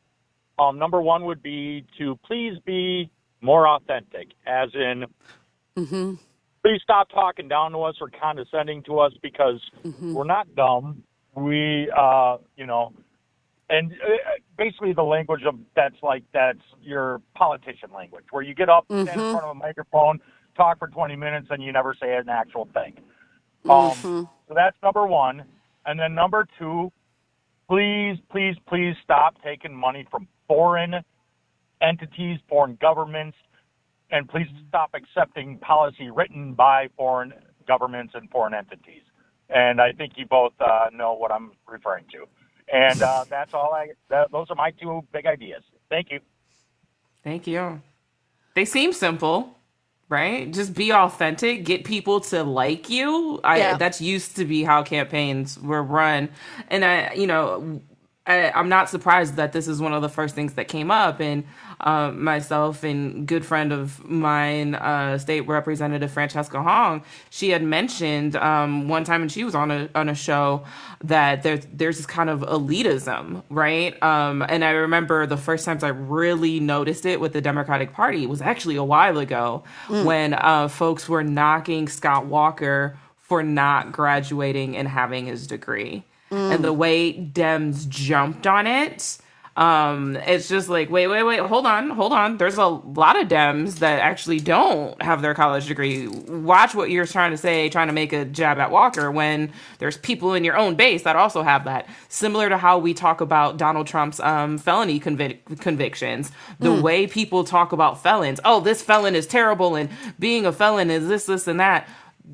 Um, number one would be to please be more authentic, as in mm-hmm. please stop talking down to us or condescending to us, because mm-hmm. we're not dumb. We, uh, you know, and basically the language of that's like that's your politician language, where you get up, stand mm-hmm. in front of a microphone, talk for twenty minutes, and you never say an actual thing. Mm-hmm. Um, so that's number one. And then number two, please, please, please stop taking money from foreign entities, foreign governments, and please stop accepting policy written by foreign governments and foreign entities. And I think you both uh, know what I'm referring to. And uh, that's all I, that, those are my two big ideas. Thank you. Thank you. They seem simple, right? Just be authentic, get people to like you. I, yeah. That's used to be how campaigns were run. And I, you know, I, I'm not surprised that this is one of the first things that came up. And um, myself and good friend of mine, uh, State Representative Francesca Hong, she had mentioned um, one time when she was on a on a show that there's there's this kind of elitism, right? Um, and I remember the first times I really noticed it with the Democratic Party was actually a while ago mm. when uh, folks were knocking Scott Walker for not graduating and having his degree. Mm. And the way Dems jumped on it, um, it's just like, wait, wait, wait, hold on, hold on. There's a lot of Dems that actually don't have their college degree. Watch what you're trying to say, trying to make a jab at Walker when there's people in your own base that also have that. Similar to how we talk about Donald Trump's um, felony convic- convictions. The mm. way people talk about felons. Oh, this felon is terrible and being a felon is this, this, and that.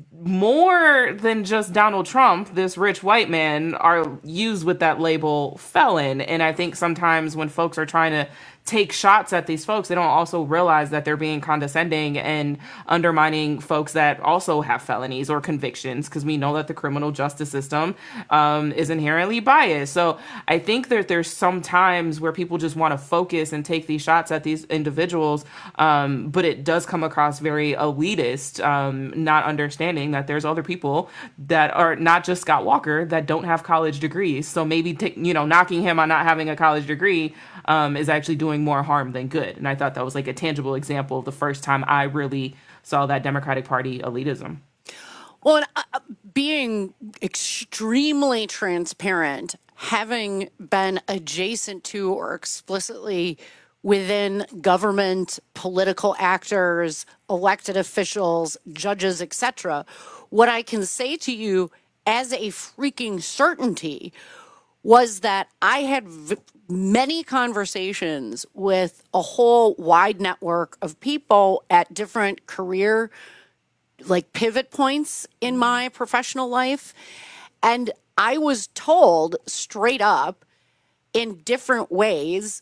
More than just Donald Trump, this rich white man, are used with that label felon. And I think sometimes when folks are trying to take shots at these folks, they don't also realize that they're being condescending and undermining folks that also have felonies or convictions, because we know that the criminal justice system um, is inherently biased. So I think that there's some times where people just want to focus and take these shots at these individuals, um, but it does come across very elitist, um, not understanding that there's other people that are not just Scott Walker that don't have college degrees. So maybe, t- you know, knocking him on not having a college degree um, is actually doing more harm than good. And I thought that was like a tangible example of the first time I really saw that Democratic Party elitism. Well, and, uh, being extremely transparent, having been adjacent to or explicitly within government, political actors, elected officials, judges, et cetera, what I can say to you as a freaking certainty was that I had v- many conversations with a whole wide network of people at different career, like pivot points in my professional life. And I was told straight up in different ways,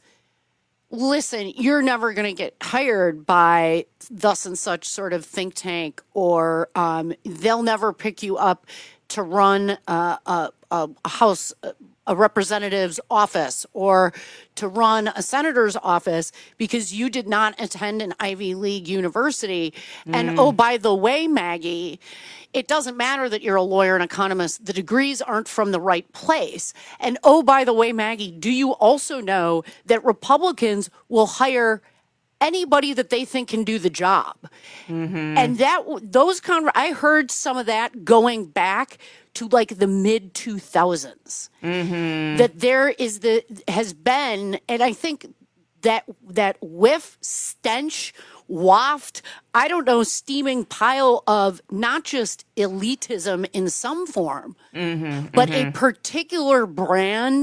listen, you're never going to get hired by thus and such sort of think tank, or um, they'll never pick you up to run uh, a, a, a house, a representative's office, or to run a senator's office because you did not attend an Ivy League university. Mm. And oh, by the way, Maggie, it doesn't matter that you're a lawyer and economist. The degrees aren't from the right place. And oh, by the way, Maggie, do you also know that Republicans will hire anybody that they think can do the job? Mm-hmm. And that those con- I heard some of that going back to like the mid two thousands. Mm-hmm. That there is the has been, and I think that that whiff, stench, waft, I don't know, steaming pile of not just elitism in some form, mm-hmm, but mm-hmm. a particular brand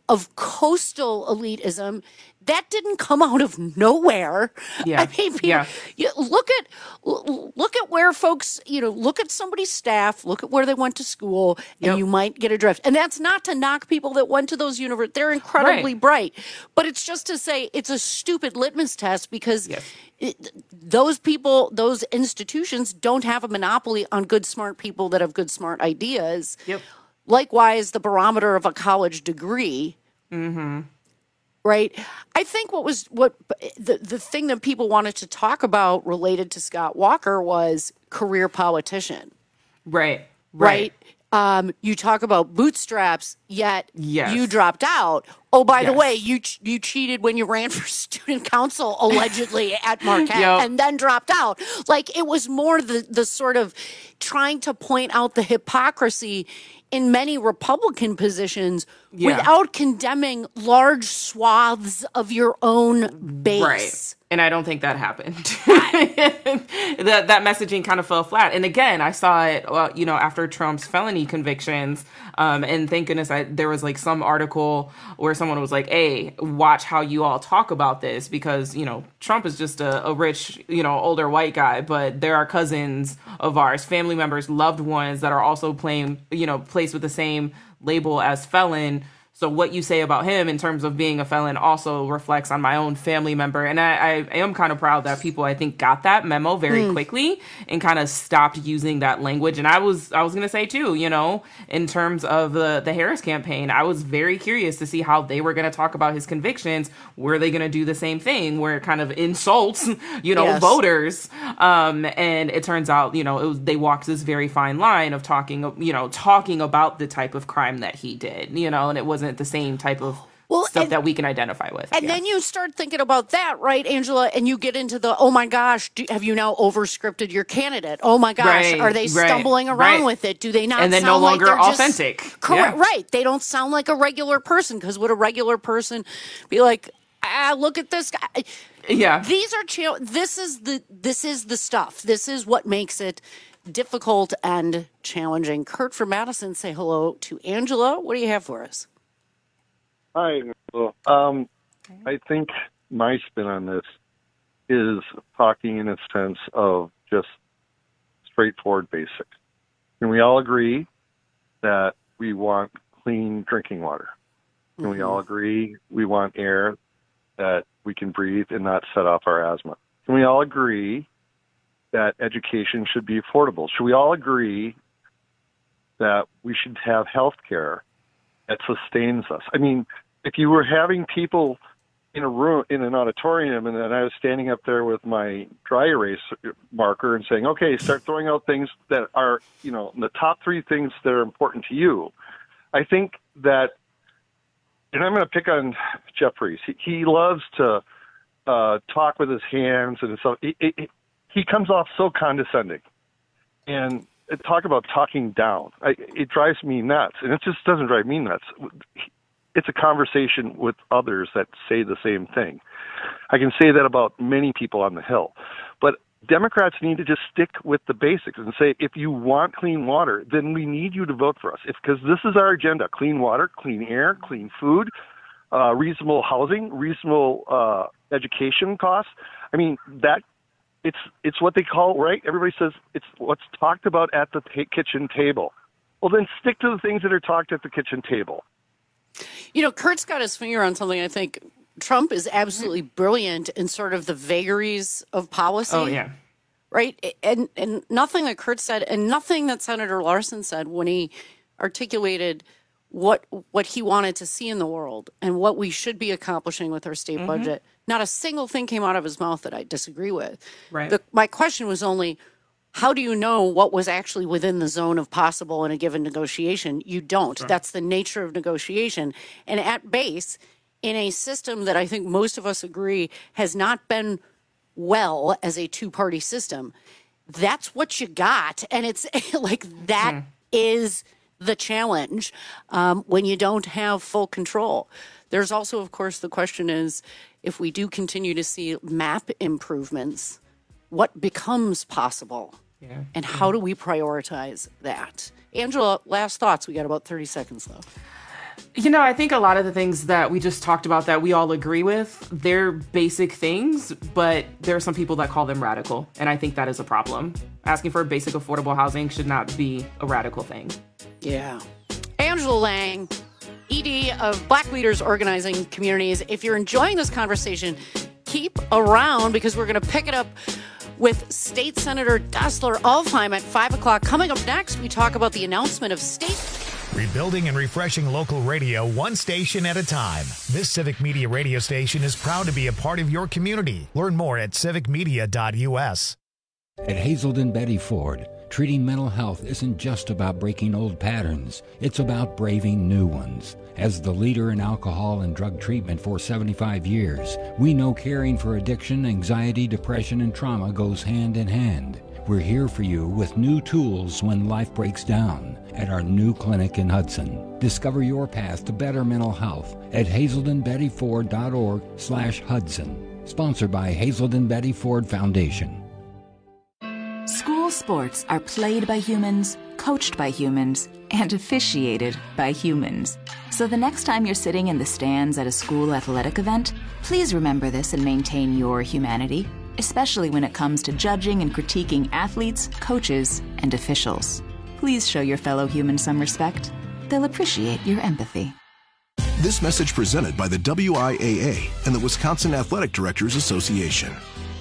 of coastal elitism. That didn't come out of nowhere. Yeah. I mean, people, Yeah. you look at look at where folks, you know, look at somebody's staff, look at where they went to school, and Yep. you might get a drift. And that's not to knock people that went to those universities. They're incredibly Right. bright. But it's just to say it's a stupid litmus test because it, those people, those institutions don't have a monopoly on good, smart people that have good, smart ideas. Yep. Likewise, the barometer of a college degree. Mm-hmm. Right. I think what was what the, the thing that people wanted to talk about related to Scott Walker was career politician. Right. Right. Um, you talk about bootstraps, yet Yes. you dropped out. Oh, by the Yes. way, you ch- you cheated when you ran for student council allegedly at Marquette Yep. and then dropped out. Like it was more the the sort of trying to point out the hypocrisy in many Republican positions Yeah. without condemning large swaths of your own base. Right. And I don't think that happened. that that messaging kind of fell flat. And again, I saw it, well, you know, after Trump's felony convictions. Um, and thank goodness I, there was like some article where someone was like, hey, watch how you all talk about this because, you know, Trump is just a, a rich, you know, older white guy, but there are cousins of ours, family members, loved ones that are also playing, you know, placed with the same label as felon. So what you say about him in terms of being a felon also reflects on my own family member. And I, I am kind of proud that people, I think, got that memo very Mm. quickly and kind of stopped using that language. And I was I was going to say, too, you know, in terms of the, the Harris campaign, I was very curious to see how they were going to talk about his convictions. Were they going to do the same thing where it kind of insults, you know, Yes. voters? Um, and it turns out, you know, it was, they walked this very fine line of talking, you know, talking about the type of crime that he did, you know, and it wasn't the same type of Well, stuff and- that we can identify with. And Yeah. then you start thinking about that, right, Angela? And you get into the, oh my gosh, do, have you now over-scripted your candidate? Oh my gosh, Right, are they right, stumbling around right. with it? Do they not And then sound no longer like they're just- authentic. Correct, Yeah. right. They don't sound like a regular person because would a regular person be like, ah, look at this guy. Yeah. These are, cha- this is the, this is the stuff. This is what makes it difficult and challenging. Kurt from Madison, say hello to Angela. What do you have for us? Hi. Well, um, I think my spin on this is talking in a sense of just straightforward basics. Can we all agree that we want clean drinking water? Can we all agree we want air that we can breathe and not set off our asthma? Can we all agree that education should be affordable? Should we all agree that we should have health care that sustains us? I mean, if you were having people in a room, in an auditorium, and then I was standing up there with my dry erase marker and saying, okay, start throwing out things that are, you know, the top three things that are important to you. I think that, and I'm going to pick on Jeffries. He, he loves to uh, talk with his hands and stuff. He, he, he comes off so condescending. And talk about talking down. I, it drives me nuts. And it just doesn't drive me nuts. It's a conversation with others that say the same thing. I can say that about many people on the Hill. But Democrats need to just stick with the basics and say, if you want clean water, then we need you to vote for us. Because this is our agenda: clean water, clean air, clean food, uh, reasonable housing, reasonable uh, education costs. I mean, that it's it's what they call, right? Everybody says it's what's talked about at the t- kitchen table. Well, then stick to the things that are talked at the kitchen table. You know, Kurt's got his finger on something. I think Trump is absolutely brilliant in sort of the vagaries of policy. Oh, yeah. Right? And and nothing that Kurt said and nothing that Senator Larson said when he articulated what what he wanted to see in the world and what we should be accomplishing with our state Mhm. budget. Not a single thing came out of his mouth that I disagree with. Right. The, my question was only, how do you know what was actually within the zone of possible in a given negotiation? You don't. Sure. That's the nature of negotiation. And at base, in a system that I think most of us agree has not been well as a two-party system, that's what you got. And it's like that Hmm. is the challenge um, when you don't have full control. There's also, of course, the question is, if we do continue to see map improvements, what becomes possible? Yeah. And how do we prioritize that? Angela, last thoughts. We got about thirty seconds left. You know, I think a lot of the things that we just talked about that we all agree with, they're basic things, but there are some people that call them radical. And I think that is a problem. Asking for basic affordable housing should not be a radical thing. Yeah. Angela Lang, E D of Black Leaders Organizing Communities. If you're enjoying this conversation, keep around because we're going to pick it up with State Senator Destler Alfheim at five o'clock. Coming up next, we talk about the announcement of state... Rebuilding and refreshing local radio one station at a time. This Civic Media radio station is proud to be a part of your community. Learn more at civic media dot u s. At Hazelden Betty Ford, treating mental health isn't just about breaking old patterns. It's about braving new ones. As the leader in alcohol and drug treatment for seventy-five years, we know caring for addiction, anxiety, depression, and trauma goes hand in hand. We're here for you with new tools when life breaks down at our new clinic in Hudson. Discover your path to better mental health at hazelden betty ford dot org slash Hudson. Sponsored by Hazelden Betty Ford Foundation. School sports are played by humans, coached by humans, and officiated by humans. So the next time you're sitting in the stands at a school athletic event, please remember this and maintain your humanity, especially when it comes to judging and critiquing athletes, coaches, and officials. Please show your fellow humans some respect. They'll appreciate your empathy. This message presented by the W I A A and the Wisconsin Athletic Directors Association.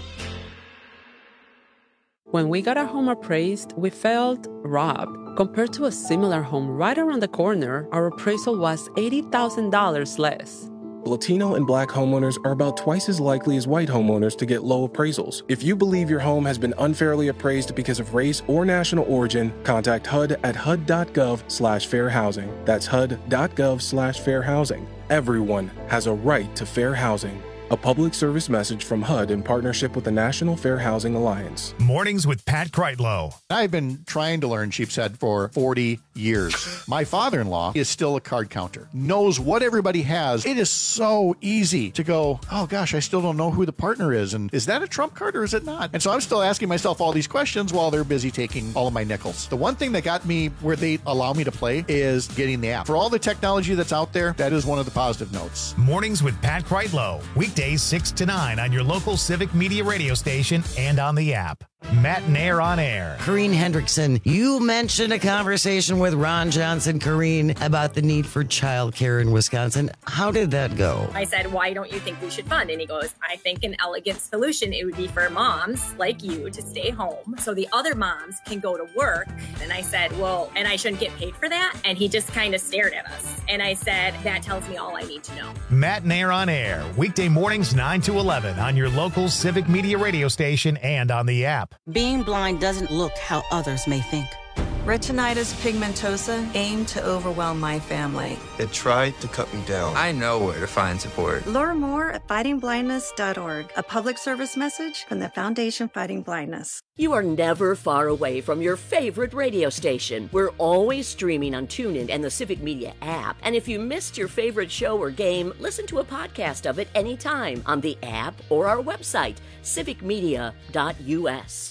When we got our home appraised, we felt robbed. Compared to a similar home right around the corner, our appraisal was eighty thousand dollars less. Latino and Black homeowners are about twice as likely as white homeowners to get low appraisals. If you believe your home has been unfairly appraised because of race or national origin, contact H U D at H U D dot gov slash fair housing. That's H U D dot gov slash fair housing. Everyone has a right to fair housing. A public service message from H U D in partnership with the National Fair Housing Alliance. Mornings with Pat Kreitlow. I've been trying to learn Sheepshead for forty years. My father-in-law is still a card counter, knows what everybody has. It is so easy to go, oh gosh, I still don't know who the partner is. And is that a Trump card or is it not? And so I'm still asking myself all these questions while they're busy taking all of my nickels. The one thing that got me where they allow me to play is getting the app. For all the technology that's out there, that is one of the positive notes. Mornings with Pat Kreitlow. Weekdays six to nine on your local Civic Media radio station and on the app. Matt and Air on Air. Corrine Hendrickson, you mentioned a conversation with Ron Johnson, Corrine, about the need for childcare in Wisconsin. How did that go? I said, why don't you think we should fund? And he goes, I think an elegant solution, it would be for moms like you to stay home so the other moms can go to work. And I said, well, and I shouldn't get paid for that? And he just kind of stared at us. And I said, that tells me all I need to know. Matt and Air on Air. Weekday mornings nine to eleven on your local Civic Media radio station and on the app. Being blind doesn't look how others may think. Retinitis pigmentosa aimed to overwhelm my family. It tried to cut me down. I know where to find support. Learn more at fighting blindness dot org, a public service message from the Foundation Fighting Blindness. You are never far away from your favorite radio station. We're always streaming on TuneIn and the Civic Media app. And if you missed your favorite show or game, listen to a podcast of it anytime on the app or our website, civic media dot u s.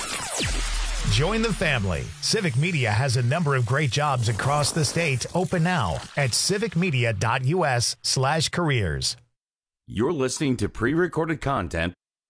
Join the family. Civic Media has a number of great jobs across the state open now at civic media dot u s slash careers. You're listening to pre-recorded content.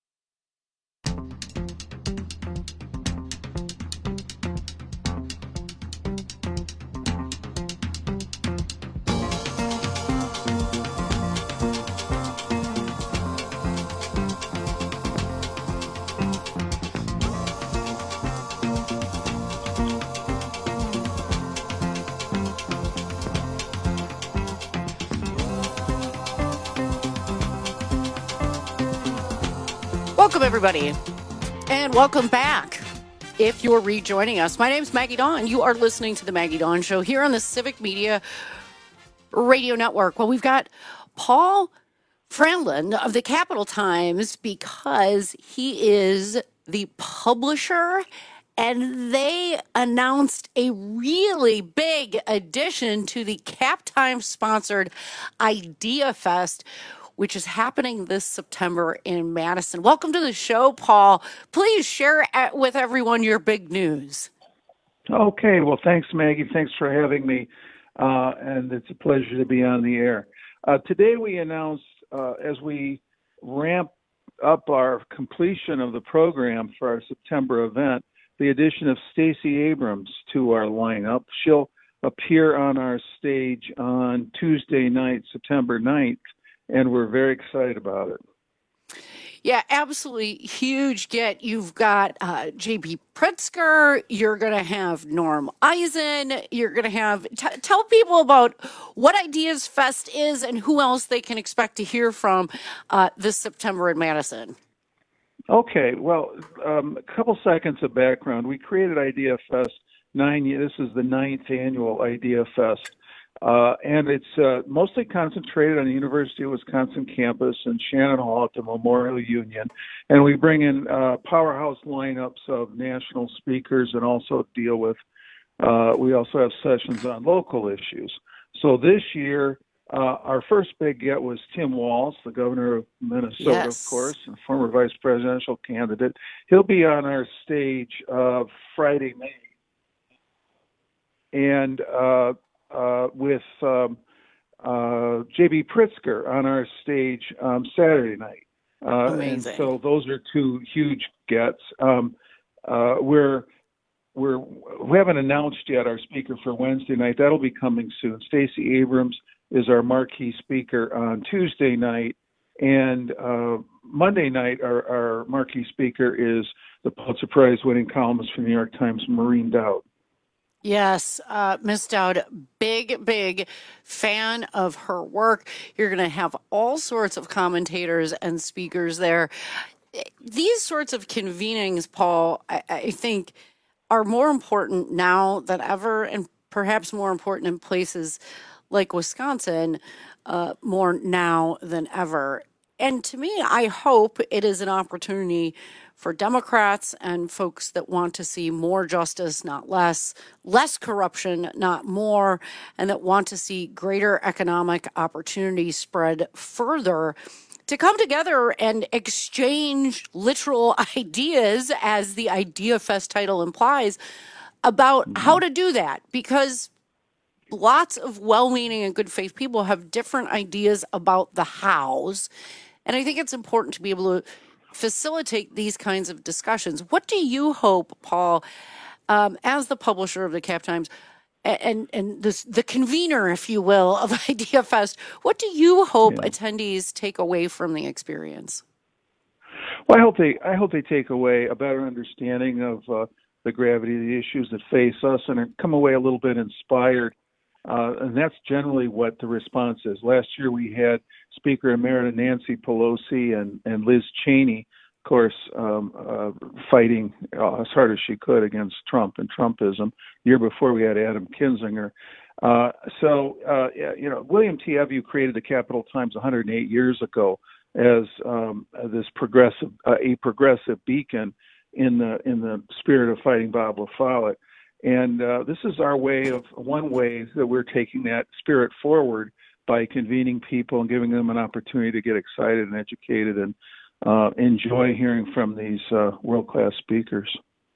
Welcome, everybody, and welcome back. If you're rejoining us, my name is Maggie Dawn. You are listening to The Maggie Dawn Show here on the Civic Media Radio Network. Well, we've got Paul Franlin of the Capital Times because he is the publisher, and they announced a really big addition to the Cap Times-sponsored Idea Fest, which is happening this September in Madison. Welcome to the show, Paul. Please share with everyone your big news. Okay, well, thanks, Maggie. Thanks for having me. uh, and it's a pleasure to be on the air. Uh, today we announced, uh, as we ramp up our completion of the program for our September event, the addition of Stacey Abrams to our lineup. She'll appear on our stage on Tuesday night, September ninth, and we're very excited about it. Yeah, absolutely huge get. You've got uh, J B Pritzker. You're going to have Norm Eisen. You're going to have, t- tell people about what Ideas Fest is and who else they can expect to hear from uh, this September in Madison. Okay, well, um, a couple seconds of background. We created Idea Fest nine. This is the ninth annual Idea Fest. Uh, and it's uh, mostly concentrated on the University of Wisconsin campus and Shannon Hall at the Memorial Union. And we bring in uh, powerhouse lineups of national speakers and also deal with, uh, we also have sessions on local issues. So this year, uh, our first big get was Tim Walz, the governor of Minnesota, yes. of course, and former vice presidential candidate. He'll be on our stage uh, Friday night. And uh, Uh, with um, uh, J B Pritzker on our stage um, Saturday night. Uh, Amazing. And so those are two huge gets. Um, uh, we're, we're, we haven't announced yet our speaker for Wednesday night. That'll be coming soon. Stacey Abrams is our marquee speaker on Tuesday night. And uh, Monday night, our, our marquee speaker is the Pulitzer Prize winning columnist for the New York Times, Maureen Dowd. Yes, uh, Miss Dowd, big, big fan of her work. You're going to have all sorts of commentators and speakers there. These sorts of convenings, Paul, I, I think are more important now than ever, and perhaps more important in places like Wisconsin, uh, more now than ever. And to me, I hope it is an opportunity for Democrats and folks that want to see more justice, not less, less corruption, not more, and that want to see greater economic opportunity spread further to come together and exchange literal ideas, as the Idea Fest title implies, about mm-hmm. how to do that. Because lots of well-meaning and good faith people have different ideas about the hows. And I think it's important to be able to facilitate these kinds of discussions. What do you hope, Paul, um, as the publisher of the Cap Times and and this, the convener, if you will, of Idea Fest, what do you hope yeah. attendees take away from the experience? Well, I hope they I hope they take away a better understanding of uh, the gravity of the issues that face us and come away a little bit inspired. Uh, and that's generally what the response is. Last year we had Speaker Emerita Nancy Pelosi and, and Liz Cheney, of course, um, uh, fighting uh, as hard as she could against Trump and Trumpism. The year before we had Adam Kinzinger. Uh, so, uh, you know, William T. Evu created the Capital Times one hundred eight years ago as um, this progressive, uh, a progressive beacon in the in the spirit of fighting Bob La Follette. And uh, this is our way of one way that we're taking that spirit forward by convening people and giving them an opportunity to get excited and educated and uh, enjoy hearing from these uh, world-class speakers.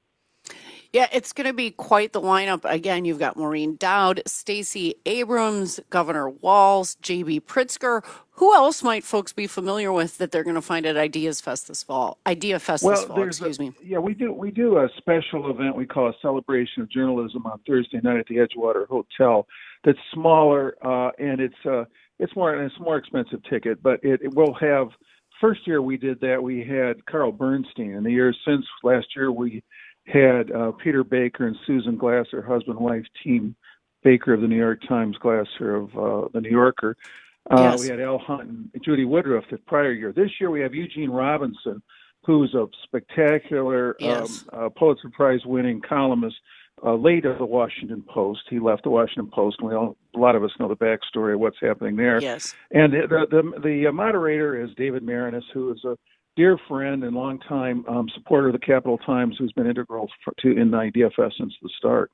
Yeah, it's going to be quite the lineup. Again, you've got Maureen Dowd, Stacey Abrams, Governor Walz, J B Pritzker. Who else might folks be familiar with that they're going to find at Ideas Fest this fall? Idea Fest well, this fall, excuse a, me. Yeah, we do we do a special event we call a Celebration of Journalism on Thursday night at the Edgewater Hotel. That's smaller uh, and it's uh, it's more and it's a more expensive ticket, but it, it will have. First year we did that, we had Carl Bernstein. In the years since last year, we had uh, Peter Baker and Susan Glasser, husband-wife team Baker of the New York Times, Glasser of uh, the New Yorker. Uh, yes. We had Al Hunt and Judy Woodruff the prior year. This year we have Eugene Robinson, who's a spectacular yes. um, uh, Pulitzer Prize-winning columnist, uh, late of the Washington Post. He left the Washington Post, and we all, a lot of us know the backstory of what's happening there. Yes. And the the, the moderator is David Marinis, who is a dear friend and longtime um, supporter of the Capital Times, who's been integral for, to in Idea Fest since the start.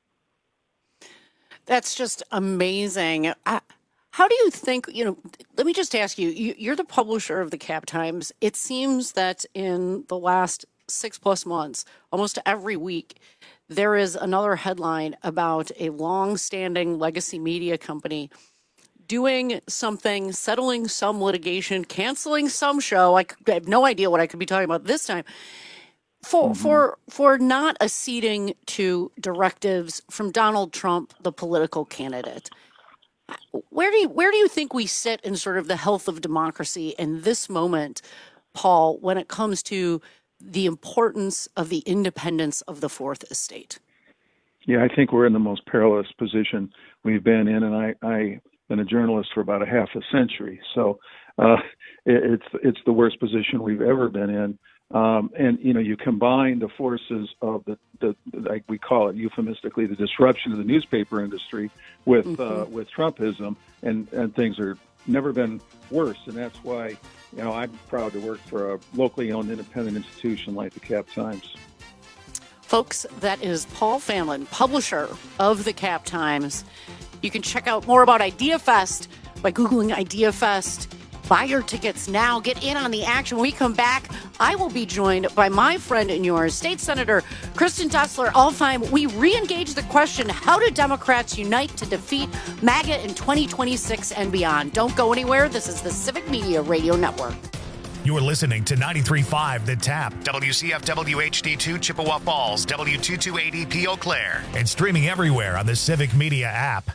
That's just amazing. I, how do you think, you know, let me just ask you, you, you're the publisher of the Cap Times. It seems that in the last six plus months, almost every week, there is another headline about a long-standing legacy media company doing something, settling some litigation, canceling some show. I, could, I have no idea what I could be talking about this time. For, mm-hmm. for, for not acceding to directives from Donald Trump, the political candidate. Where do you, where do you think we sit in sort of the health of democracy in this moment, Paul, when it comes to the importance of the independence of the Fourth Estate? Yeah, I think we're in the most perilous position we've been in, and I, I've been a journalist for about a half a century, so uh, it, it's it's the worst position we've ever been in. Um, and, you know, you combine the forces of the, the, like we call it euphemistically, the disruption of the newspaper industry with mm-hmm. uh, with Trumpism, and, and things are never been worse. And that's why, you know, I'm proud to work for a locally owned independent institution like the Cap Times. Folks, that is Paul Phelan, publisher of the Cap Times. You can check out more about IdeaFest by Googling IdeaFest. Buy your tickets now. Get in on the action. When we come back, I will be joined by my friend and yours, State Senator Kristen Dessler-Alfheim. We re-engage the question, how do Democrats unite to defeat MAGA in twenty twenty-six and beyond? Don't go anywhere. This is the Civic Media Radio Network. You're listening to ninety-three point five The Tap, W C F W H D two Chippewa Falls, W two twenty-eight E P Eau Claire, and streaming everywhere on the Civic Media app.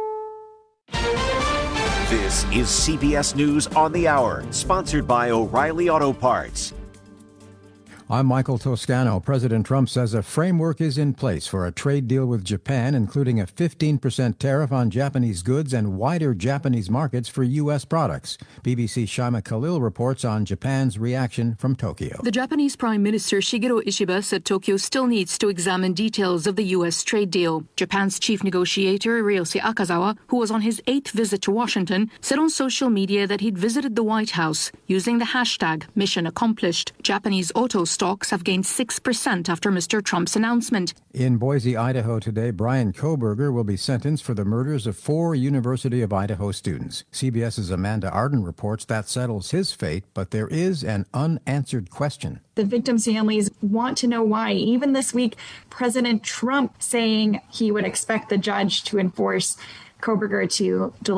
This is C B S News on the Hour, sponsored by O'Reilly Auto Parts. I'm Michael Toscano. President Trump says a framework is in place for a trade deal with Japan, including a fifteen percent tariff on Japanese goods and wider Japanese markets for U S products. B B C's Shaima Khalil reports on Japan's reaction from Tokyo. The Japanese Prime Minister Shigeru Ishiba said Tokyo still needs to examine details of the U S trade deal. Japan's chief negotiator, Ryosuke Akazawa, who was on his eighth visit to Washington, said on social media that he'd visited the White House using the hashtag Mission Accomplished. Japanese auto stocks have gained six percent after Mister Trump's announcement. In Boise, Idaho today, Brian Kohberger will be sentenced for the murders of four University of Idaho students. CBS's Amanda Arden reports that settles his fate, but there is an unanswered question. The victims' families want to know why. Even this week, President Trump saying he would expect the judge to enforce Kohberger to deliver